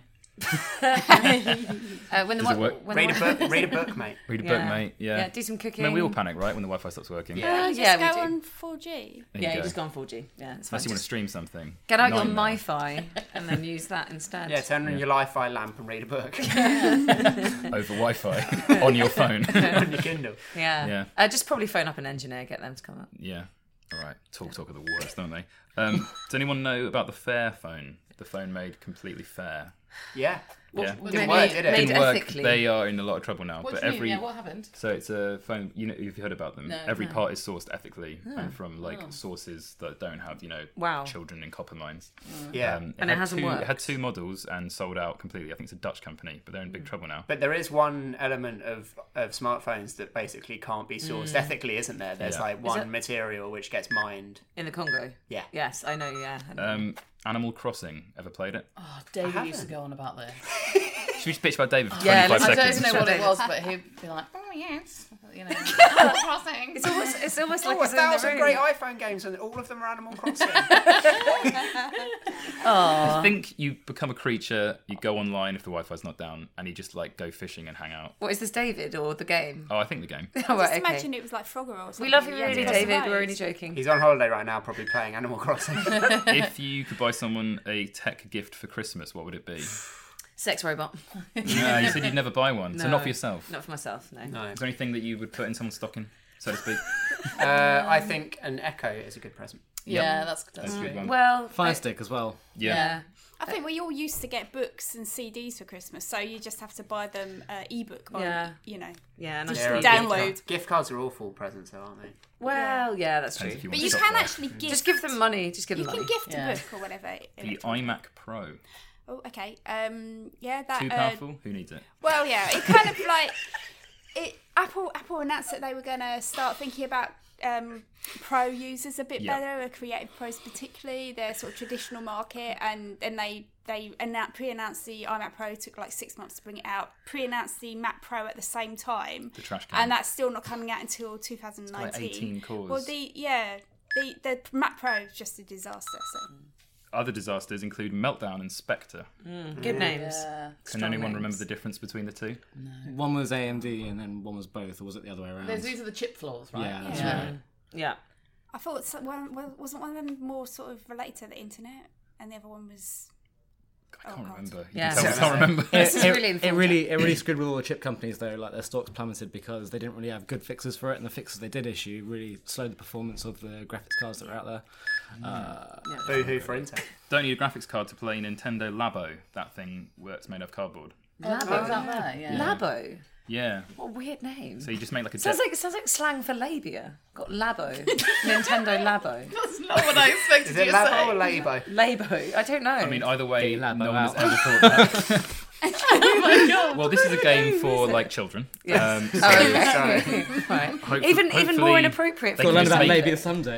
Uh, when the Does it wi- work? when Read the a wi- book. Read a book, mate. Read a Yeah. book, mate. Yeah. Yeah, do some I cooking. mean, we all panic, right, when the Wi-Fi stops working. Yeah. You Yeah, just we go do. on four G. There Yeah, you you go. just go on four G. Yeah, it's fine. Unless you want to Just stream something. get out your Nightmare. MiFi and then use that instead. Yeah, turn on your Li-Fi lamp and read a book Over Wi-Fi on your phone. on your Kindle. Yeah. Yeah. Uh, just probably phone up an engineer, get them to come up. Yeah. All right. Talk Talk are the worst, don't they? Um, does anyone know about the Fair phone? The phone made completely fair. Yeah. Yeah. What Didn't do you work, mean? did it? Made Didn't work. ethically. They are in a lot of trouble now. What but do you every mean? Yeah, what happened? so it's a phone. You know, you've heard about them. No. Every No. part is sourced ethically and from like sources that don't have you know Wow. children in copper mines. Yeah. Um, And it had hasn't two, worked. It had two models and sold out completely. I think it's a Dutch company, but they're in big trouble now. But there is one element of, of smartphones that basically can't be sourced Mm. ethically, isn't there? There's Yeah. like one it- material which gets mined. In the Congo. Yeah. Yes, I know, yeah. I know. Um, Animal Crossing. Ever played it? Oh, David haven't. used to go on about this. Should we just bitch about David for Yeah, twenty-five let's- I seconds? don't know what it David. was, but he'd be like, oh, yes. You know, Animal Crossing. It's almost, it's almost like Oh, a it's in the thousand room. great iPhone games, and all of them are Animal Crossing. I think you become a creature, you go online if the Wi-Fi's not down, and you just like go fishing and hang out. What is this, David, or the game? Oh, I think the game. Oh, Just right, okay. imagine it was like Frogger or something. We love you You had to really, cross the David. We're road. only joking. He's on holiday right now, probably playing Animal Crossing. If you could buy someone a tech gift for Christmas, what would it be? Sex robot. No, you said you'd never buy one, so No. not for yourself. Not for myself, no. No. Is there anything that you would put in someone's stocking, so to speak? Uh, I think an Echo is a good present. Yeah, that's That's that's a good one. Well, Fire I- stick as well. Yeah. yeah. I think we all used to get books and C Ds for Christmas, so you just have to buy them uh, ebook or, Yeah. you know. Yeah, and Just I Yeah, see- gift download. cards- Gift cards are awful presents, though, aren't they? Well, yeah, that's Depends true. if you But want you to can shop actually gift. Just give them money. Just give You them can money. gift Yeah. a book or whatever. there. The electronically. iMac Pro. Oh, okay. Um, yeah, that. Too uh, powerful? Who needs it? Well, yeah, it kind of like it. Apple Apple announced that they were going to start thinking about um, pro users a bit Yeah. better, or creative pros particularly, their sort of traditional market, and then they they annou- pre-announced the iMac Pro. It took like six months to bring it out. Pre-announced the Mac Pro at the same time, The trash can. and that's still not coming out until two thousand nineteen. It's like eighteen cores. Well, the yeah, the the Mac Pro is just a disaster. So. Other disasters include Meltdown and Spectre. Mm, good names. Yeah. Can Strong anyone names. remember the difference between the two? One was A M D and then one was both, or was it the other way around? There's, these are the chip flaws, right? Yeah, that's Yeah. right. Yeah. I thought so- one, one- wasn't one of them more sort of related to the internet, and the other one was. I can't Oh, God. remember. You Yeah. can tell So- I can't remember. This is it, really it informative. really it really screwed with all the chip companies though. Like their stocks plummeted because they didn't really have good fixes for it, and the fixes they did issue really slowed the performance of the graphics cards that were out there. Uh, Boo-hoo for Intel. Don't need a graphics card to play Nintendo Labo. That thing works made of cardboard. Labo. Oh, is that there? Yeah. Labo. Yeah. What a weird name. So you just make like a Sounds jet- like sounds like slang for labia. Got Labo. Nintendo Labo. That's not what I expected Is you it to Labo say. or Labo? Labo. I don't know. I mean, either way, Getting Labo no one has out. ever thought that. Oh my god. Well, this is a game for like children. Yes. Um, so Oh, okay. Right. hope- even even more hopefully inappropriate. they For got to learn just about make- Labia someday.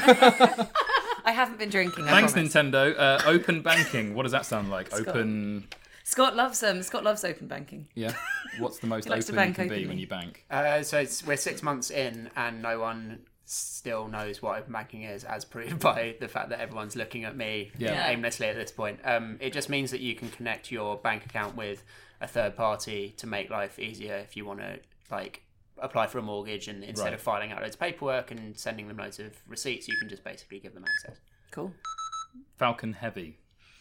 Eh? I haven't been drinking. I Thanks, promise. Nintendo. Uh, open banking. What does that sound like? Scott. Open. Scott loves um. Scott loves open banking. Yeah. What's the most He likes to open you bank can be openly. when you bank? Uh, so it's, we're six months in, and no one still knows what open banking is, as proved by the fact that everyone's looking at me Yeah. Yeah. aimlessly at this point. Um, it just means that you can connect your bank account with a third party to make life easier if you want to, like, apply for a mortgage, and instead Right. of filing out loads of paperwork and sending them loads of receipts, you can just basically give them access. Cool. Falcon Heavy.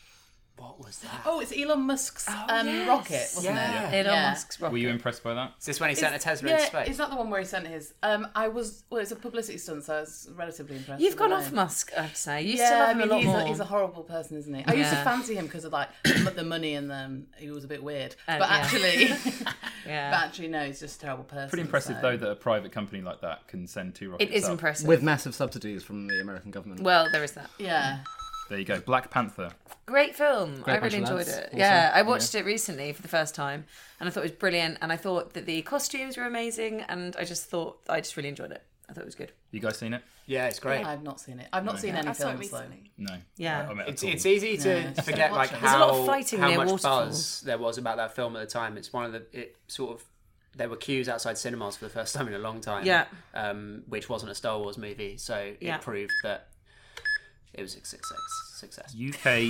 What was that? Oh, it's Elon Musk's um, yes. rocket, wasn't Yeah. it? Elon Musk's rocket. Were you impressed by that? Is this when he sent a Tesla yeah, into space? is that the one where he sent his? Um, I was. Well, it's a publicity stunt, so I was relatively impressed. You've with gone the off name. Musk, I'd say. You used Yeah, to love I him mean, a lot he's, more. a, he's a horrible person, isn't he? I used to Yeah. fancy him because of like the money and um, he was a bit weird. Uh, but yeah. actually, Yeah. but actually, no, he's just a terrible person. Pretty impressive so. though that a private company like that can send two rockets It is up. impressive. With massive subsidies from the American government. Well, there is that. Yeah. There you go. Black Panther. Great film. Great I really bunch of enjoyed lads, it. also. Yeah, I watched it recently for the first time, and I thought it was brilliant. And I thought that the costumes were amazing, and I just thought I just really enjoyed it. I thought it was good. You guys seen it? Yeah, it's great. I've not seen it. I've not seen any I saw it films though. recently. No. Yeah. I, I mean, It's, at all. it's easy to Yeah. forget like There's a how, lot of fighting how near much waterfalls. buzz there was about that film at the time. It's one of the it sort of there were queues outside cinemas for the first time in a long time. Yeah. um, which wasn't a Star Wars movie, so Yeah. it proved that it was a success. Success. U K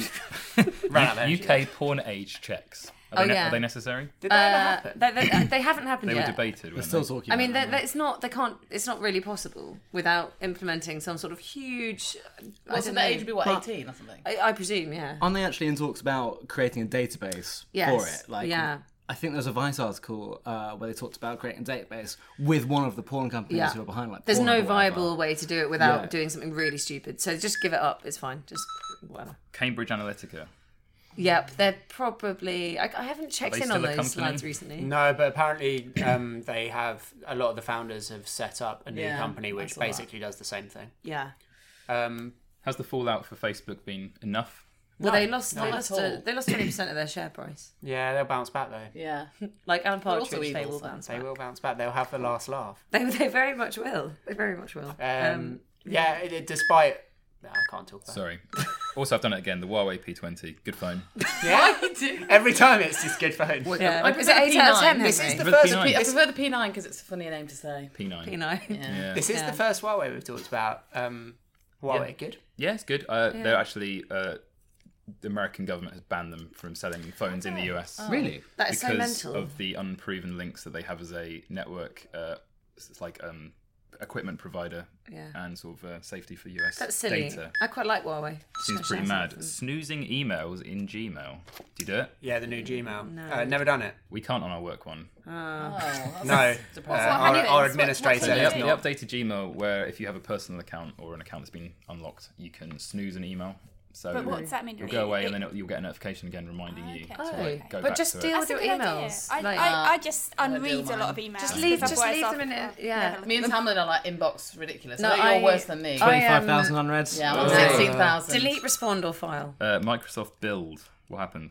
Ran out of U energy. K porn age checks. Are, Oh, they, ne- yeah. are they necessary? Did that ever Uh, happen? they, they, they haven't happened They yet. were debated. We're weren't still they? talking I mean, about they, they- it's not. They can't. It's not really possible without implementing some sort of huge. I Well, so don't the know. age would be what, But- eighteen or something? I, I presume, yeah. Aren't they actually in talks about creating a database Yes, for it? Like, yeah. I think there's a Vice article uh, where they talked about creating a database with one of the porn companies Yeah. who are behind like There's Pornhub no or whatever. viable way to do it without Yeah. doing something really stupid. So just give it up. It's fine. Just whatever. Cambridge Analytica. Yep, they're probably. I, I haven't checked they in on still a those company? lads recently. No, but apparently um, they have a lot of the founders have set up a new Yeah, company I which saw that. basically does the same thing. Yeah. Um, Has the fallout for Facebook been enough? Well, No, they lost. not they at lost. all. Uh, they lost twenty percent of their share price. yeah, they'll bounce back though. Yeah. Like Alan They're also Partridge, they evil, will so bounce They back. will bounce back. They'll have the last laugh. They, they very much will. They very much will. Um, yeah, it, it- despite. No, I can't talk about Sorry. Also, I've done it again. The Huawei P twenty. Good phone. it. Yeah, every time it's just good phone. Yeah. I Is prefer it the eight out of ten? P nine. This Henry? is the Prefer first. P nine. I This, prefer the P nine because it's a funnier name to say. P nine. You know. Yeah. this is Yeah. the first Huawei we've talked about. Um, Huawei, Yeah. good. Yeah, it's good. Uh, They're actually. Uh, the American government has banned them from selling phones in the U S. Really? That is so because mental. of the unproven links that they have as a network. Uh, it's like um, equipment provider Yeah. and sort of uh, safety for U S That's silly. data. I quite like Huawei. Seems Just pretty shout out mad. to them. Snoozing emails in Gmail. Do you do it? Yeah, the new Gmail. No. Uh, never done it. We can't on our work one. Oh, that's No, uh, depressing. our, What- our what's- administrator what's So it has they, do? they not. updated Gmail where if you have a personal account or an account that's been unlocked, you can snooze an email. So But what does that mean? You'll go away It- and then it'll, you'll get a notification again reminding you Okay. to Oh, like, go but back just to deal it. with your That's a good emails. idea. I, Like, I, I just I don't unread deal a lot of mine. emails. Just leave- because just otherwise leave I'll- them in a- I'll yeah. never look Me and at them. Tamlin are like inbox ridiculous. No, I think you're I- worse than me. I- twenty-five thousand unread. yeah, I'm on Uh, sixteen thousand. Delete, respond, or file. Uh, Microsoft Build. What happened?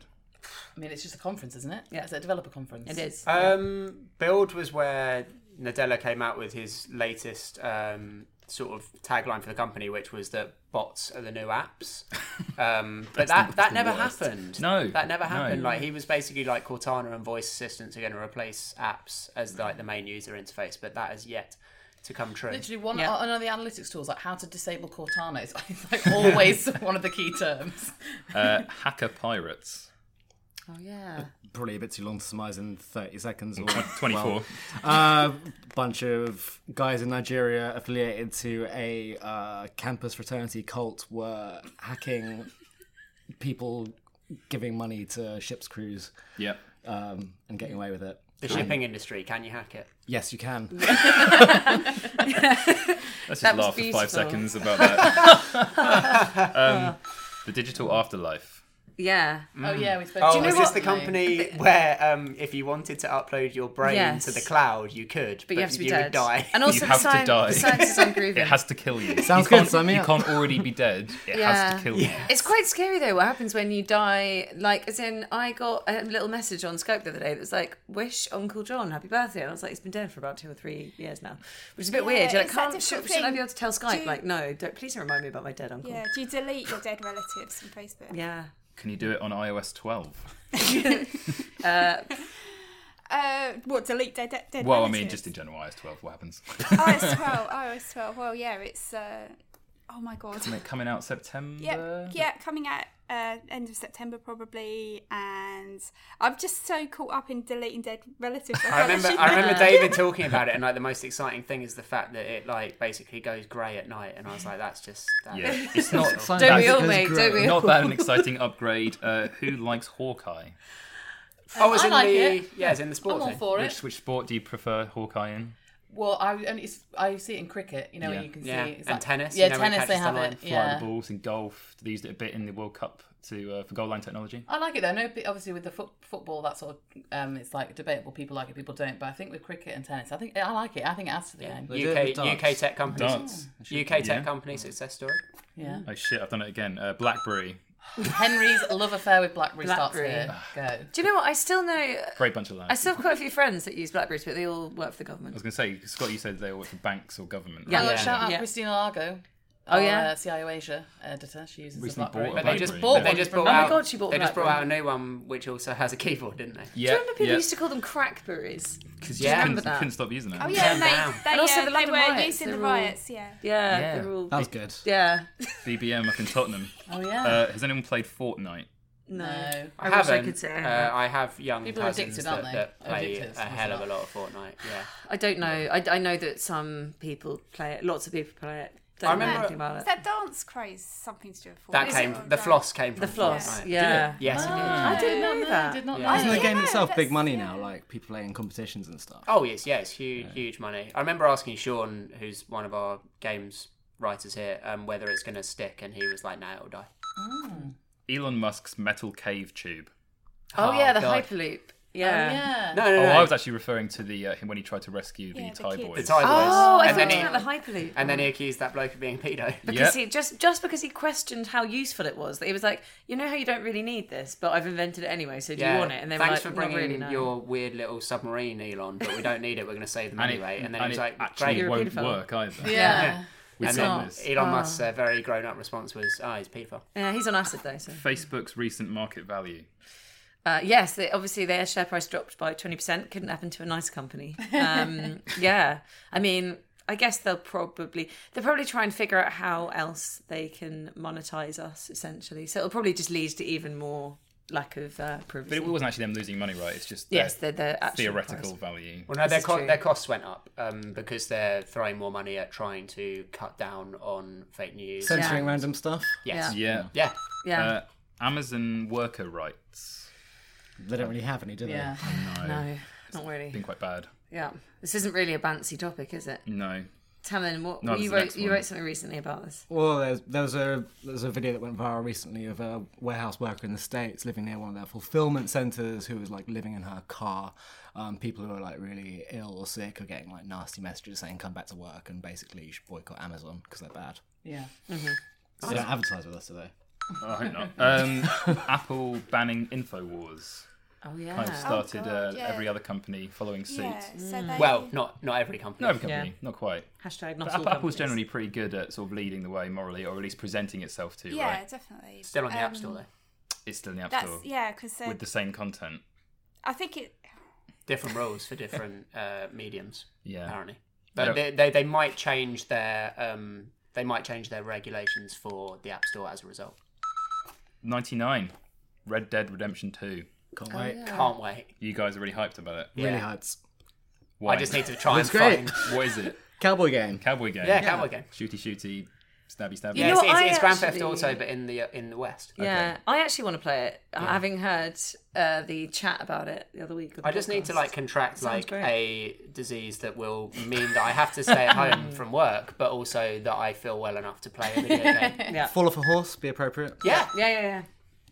I mean, it's just a conference, isn't it? Yeah, it's a developer conference. It is. Um, Build was where Nadella came out with his latest um, sort of tagline for the company, which was that bots are the new apps. Um, but that, the- that the never worst. happened. No, that never happened. no. Like he was basically like Cortana and voice assistants are going to replace apps as like the main user interface, but that has yet to come true. Literally, one Yeah. one of the analytics tools, like how to disable Cortana, is it's like always one of the key terms. Uh, hacker pirates. Oh yeah. Probably a bit too long to surmise in thirty seconds. Or twenty-four. A uh, bunch of guys in Nigeria affiliated to a uh, campus fraternity cult were hacking people giving money to ship's crews. Yep. Um, and getting away with it. The shipping industry, can you hack it? Yes, you can. Let's just That was laugh for five beautiful. seconds about that. um, the digital afterlife. Yeah. Oh yeah, we spoke. Oh, Do you know is this what? the company where um, if you wanted to upload your brain Yes. to the cloud, you could, but, But you have to be you dead. would die? And also You the, have to science, die. the science is unproven. It has to kill you. Sounds you good, can't- sign me You up. can't already be dead. It has to kill you. It's quite scary though. What happens when you die? Like, as in, I got a little message on Skype the other day that was like, "Wish Uncle John happy birthday," and I was like, "He's been dead for about two or three years now," which is a bit Yeah, weird. You're like, it's that can't, should, difficult shouldn't I thing. be able to tell Skype? Do you- Like, no, don't, please don't remind me about my dead uncle. Yeah, do you delete your dead relatives from Facebook? Yeah. Can you do it on i O S twelve? Uh, what, delete dead, dead dead Well, I relatives? mean, just in general, i O S twelve. What happens? I O S twelve, I O S twelve. Well, yeah, it's... Uh, oh my god. Isn't it coming out September? Yeah, yeah, coming out uh, end of September probably, and I'm just so caught up in deleting dead relatives. I remember, I remember David talking about it, and like the most exciting thing is the fact that it like basically goes grey at night, and I was like, that's just that Yeah, is- it's not. Don't Don't we that's- all, mate? Don't we all? Not that an exciting upgrade. Uh, who likes Hawkeye? Oh, it's I in like the it. yeah, it's in the sport I'm all thing. for it. Which which sport do you prefer Hawkeye in? Well, I and it's, I see it in cricket. You know, Yeah. when you can Yeah, see it's and like, tennis, Yeah, you know, when it tennis they catches the have line, it. Fly Yeah. the balls in golf. They used it a bit in the World Cup to uh, for goal line technology. I like it though. No, but obviously with the foot, football, that sort of um, it's like debatable. People like it, people don't. But I think with cricket and tennis, I think I like it. I think it adds to the game. They do it U K with darts. U K tech company, Darts. U K tech Yeah. company success story. Yeah. Oh shit! I've done it again. Uh, BlackBerry. Henry's love affair with BlackBerry, BlackBerry. starts here. Go. Do you know what? I still know. Great bunch of lads. I still have quite a few friends that use Blackberries, but they all work for the government. I was going to say, Scott, you said they all work for banks or government. Yeah. I Yeah. got shout out Yeah. Christina Largo. Oh, our, yeah? uh, C I O Asia editor. She uses Recently the BlackBerry. bought But a they just BlackBerry. bought. But They they just brought brought Oh my out. God, she bought They just brought BlackBerry. out a new one which also has a keyboard, didn't they? Yeah, Do you remember people yeah. used to call them crackberries? Because Yeah. you couldn't, Remember that? couldn't stop using it. Oh yeah, Turn they, down. they, And also uh, the they London were riots, using they the were all- riots, yeah. Yeah, Yeah. they're all. That was good. Yeah. B B M up in Tottenham. Oh yeah. Uh, has anyone played Fortnite? No. No. I, I wish I haven't. could say I uh, have. I have young People are cousins addicted, that, aren't they? that play Addicted, a hell of a myself. lot of Fortnite. Yeah. I don't know. I, I know that some people play it. Lots of people play it. Don't I know remember- anything about Is it. that dance craze something to do with That Fortnite? came. Is it? The Right. floss came from The floss. Fortnite. Yeah. Yes, it did. I didn't know no, that. I did not Yeah. know. Isn't the yeah, game no, itself big that's- money now? Like people playing competitions and stuff. Oh yes, yes, huge, huge money. I remember asking Sean, who's one of our games writers here, um, whether it's going to stick, and he was like, "No, it'll die." Elon Musk's metal cave tube. Oh, yeah, the God. Hyperloop. Oh, Yeah. yeah. No, no, Oh, no. I was actually referring to the uh, him when he tried to rescue the Yeah, the Thai kids. boys. The Thai boys. Oh, I and thought then you he, meant the Hyperloop. and then he accused that bloke of being a pedo. Because Yeah. he just just because he questioned how useful it was, that he was like, you know how you don't really need this, but I've invented it anyway. So do you want it? And they Thanks were for like, not bringing really, no. your weird little submarine, Elon, but we don't need it. We're going to save them And anyway. it, and then and he was it like, actually "Great." You're a won't paedophile. work either. Yeah. With And madness. then Elon Oh. Musk's uh, very grown-up response was, "Ah, he's paedophile." Yeah, he's on acid though. So Facebook's recent market value. uh, yes, they, obviously their share price dropped by twenty percent. Couldn't happen to a nice company. Um, yeah, I mean, I guess they'll probably they'll probably try and figure out how else they can monetize us essentially. So it'll probably just lead to even more lack of uh, privacy. But it wasn't actually them losing money, right? It's just Yes, their they're the actual theoretical price. value. Well, no, This their is co- true. their costs went up um, because they're throwing more money at trying to cut down on fake news. Censoring Yeah. random stuff. Yes. Yeah. Yeah. Yeah. Yeah. Uh, Amazon worker rights. They don't really have any, do they? Yeah. No. No, not really. Been quite bad. Yeah, this isn't really a bouncy topic, is it? No. Tamlin, what No, you it's the wrote? next You one. wrote something recently about this. Well, there's, there was a there was a video that went viral recently of a warehouse worker in the States living near one of their fulfillment centres who was like living in her car. Um, people who are like really ill or sick are getting like nasty messages saying come back to work and basically you should boycott Amazon because they're bad. Yeah. They don't advertise with us today. Oh, I hope not. Um, Apple banning InfoWars. Oh yeah. Kind of started Oh, God, uh, yeah. every other company following suit. Yeah, so they, Well, not not every company. Not every company, Yeah. not quite. Hashtag not But all Apple's companies. generally pretty good at sort of leading the way morally, or at least presenting itself to, yeah, right? definitely. Still on the App Um, Store though. It's still in the App That's Store yeah, because with the same content. I think it. Different rules for different uh, mediums. Yeah. Apparently, Yeah. but they, they they might change their um they might change their regulations for the App Store as a result. ninety-nine. Red Dead Redemption two. Can't Oh, wait. yeah. Can't wait. You guys are really hyped about it. Really Yeah. hyped. Why? I just need to try It's and great. find. What is it? Cowboy game. Cowboy game. Yeah, cowboy game. Shooty shooty, stabby stabby. You Yeah, know it's, what, it's, I it's Grand Theft actually- Auto, but in the uh, in the West. Yeah, I actually want to play it. Having heard uh, the chat about it the other week. on the I just need to podcast. like contract Sounds like great. a disease that will mean that I have to stay at home from work, but also that I feel well enough to play a video game. Yeah. Fall off a horse, be appropriate. Yeah. Yeah, yeah, yeah.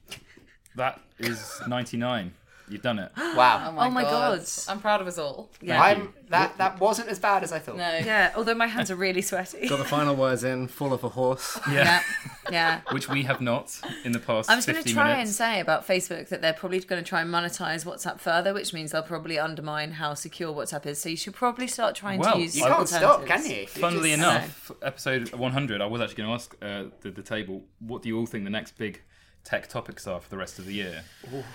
That is ninety-nine. You've done it. Wow. Oh my, Oh my god. God. I'm proud of us all. Yeah. I'm that that wasn't as bad as I thought. No. Yeah, although my hands are really sweaty. Got the final words in. Fall off a horse. Yeah, yeah. Which we have not in the past I was going to fifty try minutes. and say about Facebook that they're probably going to try and monetize WhatsApp further, which means they'll probably undermine how secure WhatsApp is. So you should probably start trying Well, to use. You can't stop, can alternatives. you? You Funnily just- enough, episode one hundred, I was actually going to ask uh, the, the table, what do you all think the next big tech topics are for the rest of the year?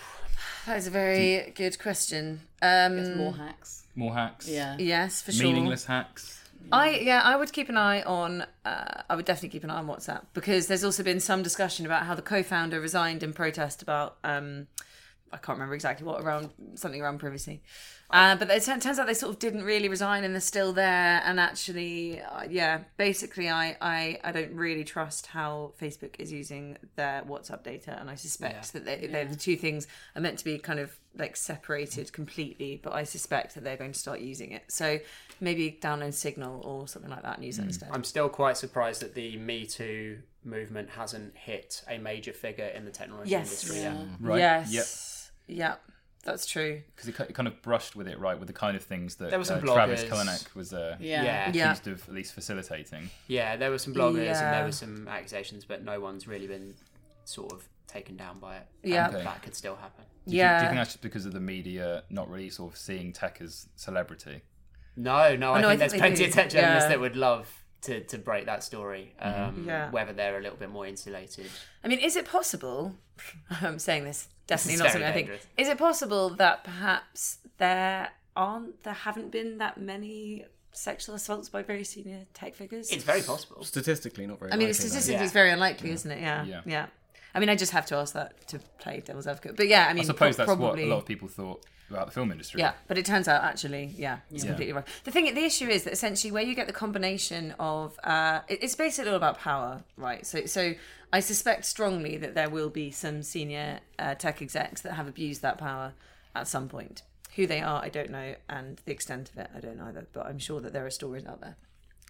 That is a very good question. Um, More hacks. More hacks? Yeah. yes, for sure. Meaningless hacks? I yeah, I would keep an eye on. Uh, I would definitely keep an eye on WhatsApp because there's also been some discussion about how the co-founder resigned in protest about. Um, I can't remember exactly what around something around privacy, uh, but it turns out they sort of didn't really resign and they're still there. And actually, uh, yeah, basically, I, I I don't really trust how Facebook is using their WhatsApp data, and I suspect Yeah. that they, they're the two things are meant to be kind of like separated completely. But I suspect that they're going to start using it. So maybe download Signal or something like that and use it instead. I'm still quite surprised that the Me Too movement hasn't hit a major figure in the technology Yes. industry Yeah. yet. Right. Yes. Yep. Yeah, that's true. Because it ki- it kind of brushed with it, right, with the kind of things that There were some uh, Travis bloggers. Kalanick was uh, Yeah. Yeah. Yeah. accused of at least facilitating. Yeah, there were some bloggers and Yeah. there were some accusations, but no one's really been sort of taken down by it. Yeah. And Okay. that could still happen. Do you, Yeah. do you think that's just because of the media not really sort of seeing tech as celebrity? No, no, I no, think I there's think they plenty do. of tech journalists Yeah. that would love to, to break that story, um, Yeah. whether they're a little bit more insulated. I mean, is it possible? I'm saying this definitely is not very something I think. dangerous. Is it possible that perhaps there aren't, there haven't been that many sexual assaults by very senior tech figures? It's very possible. Statistically, not very. I mean, likely, though. statistically, Yeah. it's very unlikely, isn't it? Yeah. Yeah. yeah, I mean, I just have to ask that to play devil's advocate. But yeah, I mean, I suppose pro- that's probably, what a lot of people thought about the film industry. Yeah, but it turns out actually, yeah, it's Yeah. completely wrong. The thing, the issue is that essentially where you get the combination of, uh, it- it's basically all about power, right? So, so I suspect strongly that there will be some senior uh, tech execs that have abused that power at some point. Who they are, I don't know, and the extent of it, I don't either. But I'm sure that there are stories out there.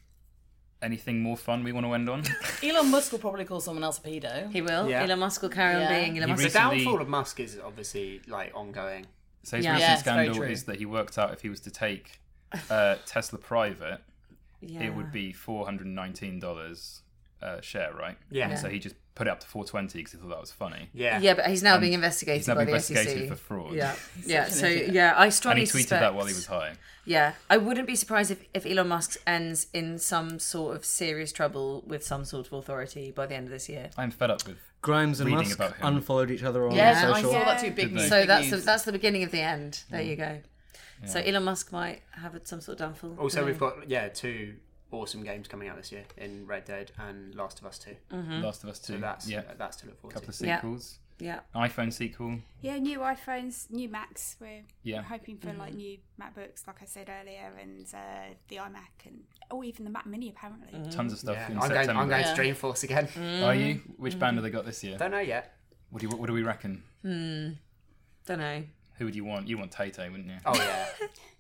Anything more fun we want to end on? Elon Musk will probably call someone else a pedo. He will. Yeah. Elon Musk will carry on Yeah. being Elon He Musk. The recently- downfall of Musk is obviously like ongoing. So his Yeah. recent Yeah, it's very scandal true. is that he worked out if he was to take uh, Tesla private, Yeah. it would be four hundred nineteen dollars a share, right? Yeah. And so he just put it up to four hundred twenty because he thought that was funny. Yeah. Yeah, but he's now And being investigated he's now by being the S E C. investigated for fraud. Yeah, yeah. such an So idiot. yeah, I And strongly he tweeted suspect that while he was high. Yeah, I wouldn't be surprised if, if Elon Musk ends in some sort of serious trouble with some sort of authority by the end of this year. I'm fed up with Grimes and reading Musk about him. unfollowed each other on Yeah, I social. saw that too. Big Did they? news. So big that's the, news. that's the beginning of the end. There you go. So Elon Musk might have some sort of downfall. Also, Yeah. we've got yeah two awesome games coming out this year in Red Dead and Last of Us two. Last of Us two. So that's yeah, that's to look forward a couple to. of Yeah. sequels. Yeah. iPhone sequel. Yeah, new iPhones, new Macs. We're Yeah. hoping for like new MacBooks, like I said earlier, and uh, the iMac, and oh, even the Mac Mini apparently. Tons of stuff Yeah, in I'm going, September. I'm going Yeah. to Dreamforce again. Are you? Which band have they got this year? Don't know yet. What do you, what do we reckon? Don't know. Who would you want? You want Tay Tay, wouldn't you? Oh yeah.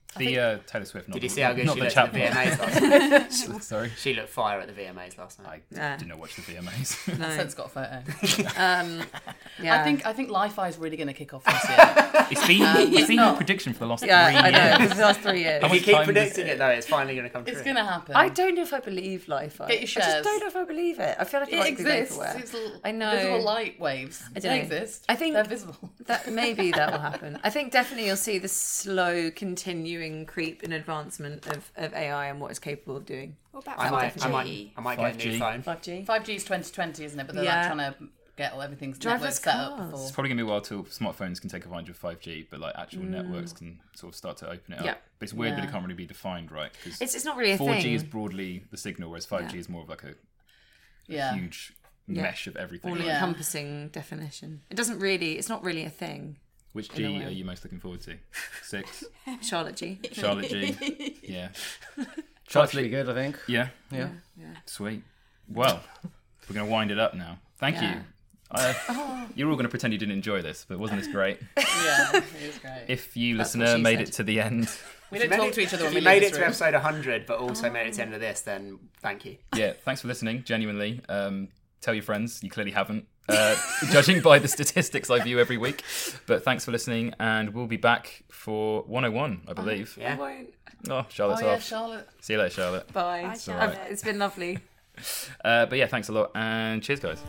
The uh, Taylor Swift. Not Did you the, see how good not she the looked at the V chap M As one. last night? Sorry. She looked fire at the V M As last night. I Yeah. did not watch the V M As. No. Seth's got a photo. Um, yeah. I think I think Li-Fi is really going to kick off this year. It's been, Um, it's been no. your prediction for the last Yeah, three I know. years. For the last three years. How If you much keep time predicting does it, though, it's finally going to come true. It's going to happen. I don't know if I believe Li-Fi. Get your I shares. just don't know if I believe it. I feel like it, It might be exists. vaporware. It's l- I know. Visible light waves. I don't they know. exist. I think they're visible. that maybe that will happen. I think definitely you'll see the slow continuing creep in advancement of, of A I and what it's capable of doing. What about I might, I five might, G? I might get a five new G. phone. five G. five G is twenty twenty, isn't it? But they're Yeah. like trying to get all everything's Driverless network set up cars. before. It's probably going to be a while till smartphones can take advantage of five G, but like actual networks can sort of start to open it Yeah. up. But it's weird that Yeah. it can't really be defined, right? Because It's it's not really a four G thing. is broadly the signal, whereas five G Yeah. is more of like a, a Yeah. huge Yeah. mesh of everything. all Yeah. encompassing definition. It doesn't really. It's not really a thing. Which in a G way. are you most looking forward to? Six? Charlotte G. Charlotte G? Yeah. Try to be good, I think. Yeah? Yeah. Sweet. Well, we're going to wind it up now. Thank Yeah. you. Uh, you're all going to pretend you didn't enjoy this, but wasn't this great? Yeah, it is great. If you, That's what listener, she made said. it to the end, we If you don't made talk it- to each other If when you we made leave it this to room. episode one hundred, but also made it to the end of this, then thank you. yeah, thanks for listening, genuinely. Um, tell your friends, you clearly haven't, uh, judging by the statistics I view every week. But thanks for listening, and we'll be back for one oh one, I believe. Yeah. I won't. Oh, Charlotte's Oh yeah, off. Charlotte. See you later, Charlotte. Bye. Bye, I've- Charlotte. It's been lovely. Uh, but yeah, thanks a lot, and cheers, guys.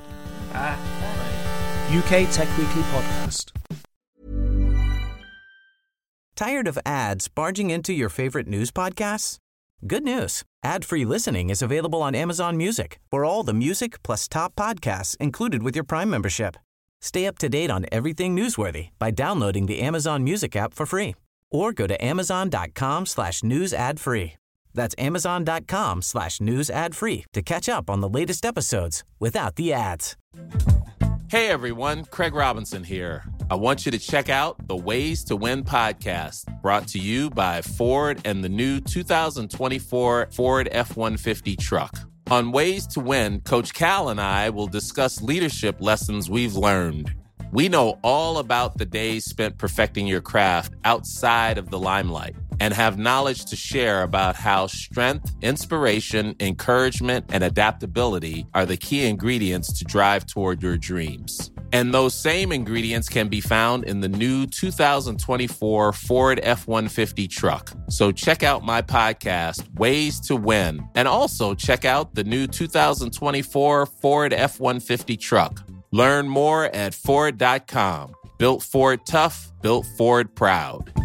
U K Tech Weekly Podcast. Tired of ads barging into your favorite news podcasts? Good news. Ad-free listening is available on Amazon Music for all the music plus top podcasts included with your Prime membership. Stay up to date on everything newsworthy by downloading the Amazon Music app for free or go to amazon.com slash news ad free. That's amazon.com slash news ad free to catch up on the latest episodes without the ads. Hey everyone, Craig Robinson here. I want you to check out the Ways to Win podcast, brought to you by Ford and the new two thousand twenty-four Ford F one fifty truck. On Ways to Win, Coach Cal and I will discuss leadership lessons we've learned. We know all about the days spent perfecting your craft outside of the limelight and have knowledge to share about how strength, inspiration, encouragement, and adaptability are the key ingredients to drive toward your dreams. And those same ingredients can be found in the new two thousand twenty-four Ford F one fifty truck. So check out my podcast, Ways to Win, and also check out the new two thousand twenty-four Ford F one fifty truck. Learn more at Ford dot com. Built Ford tough, built Ford proud.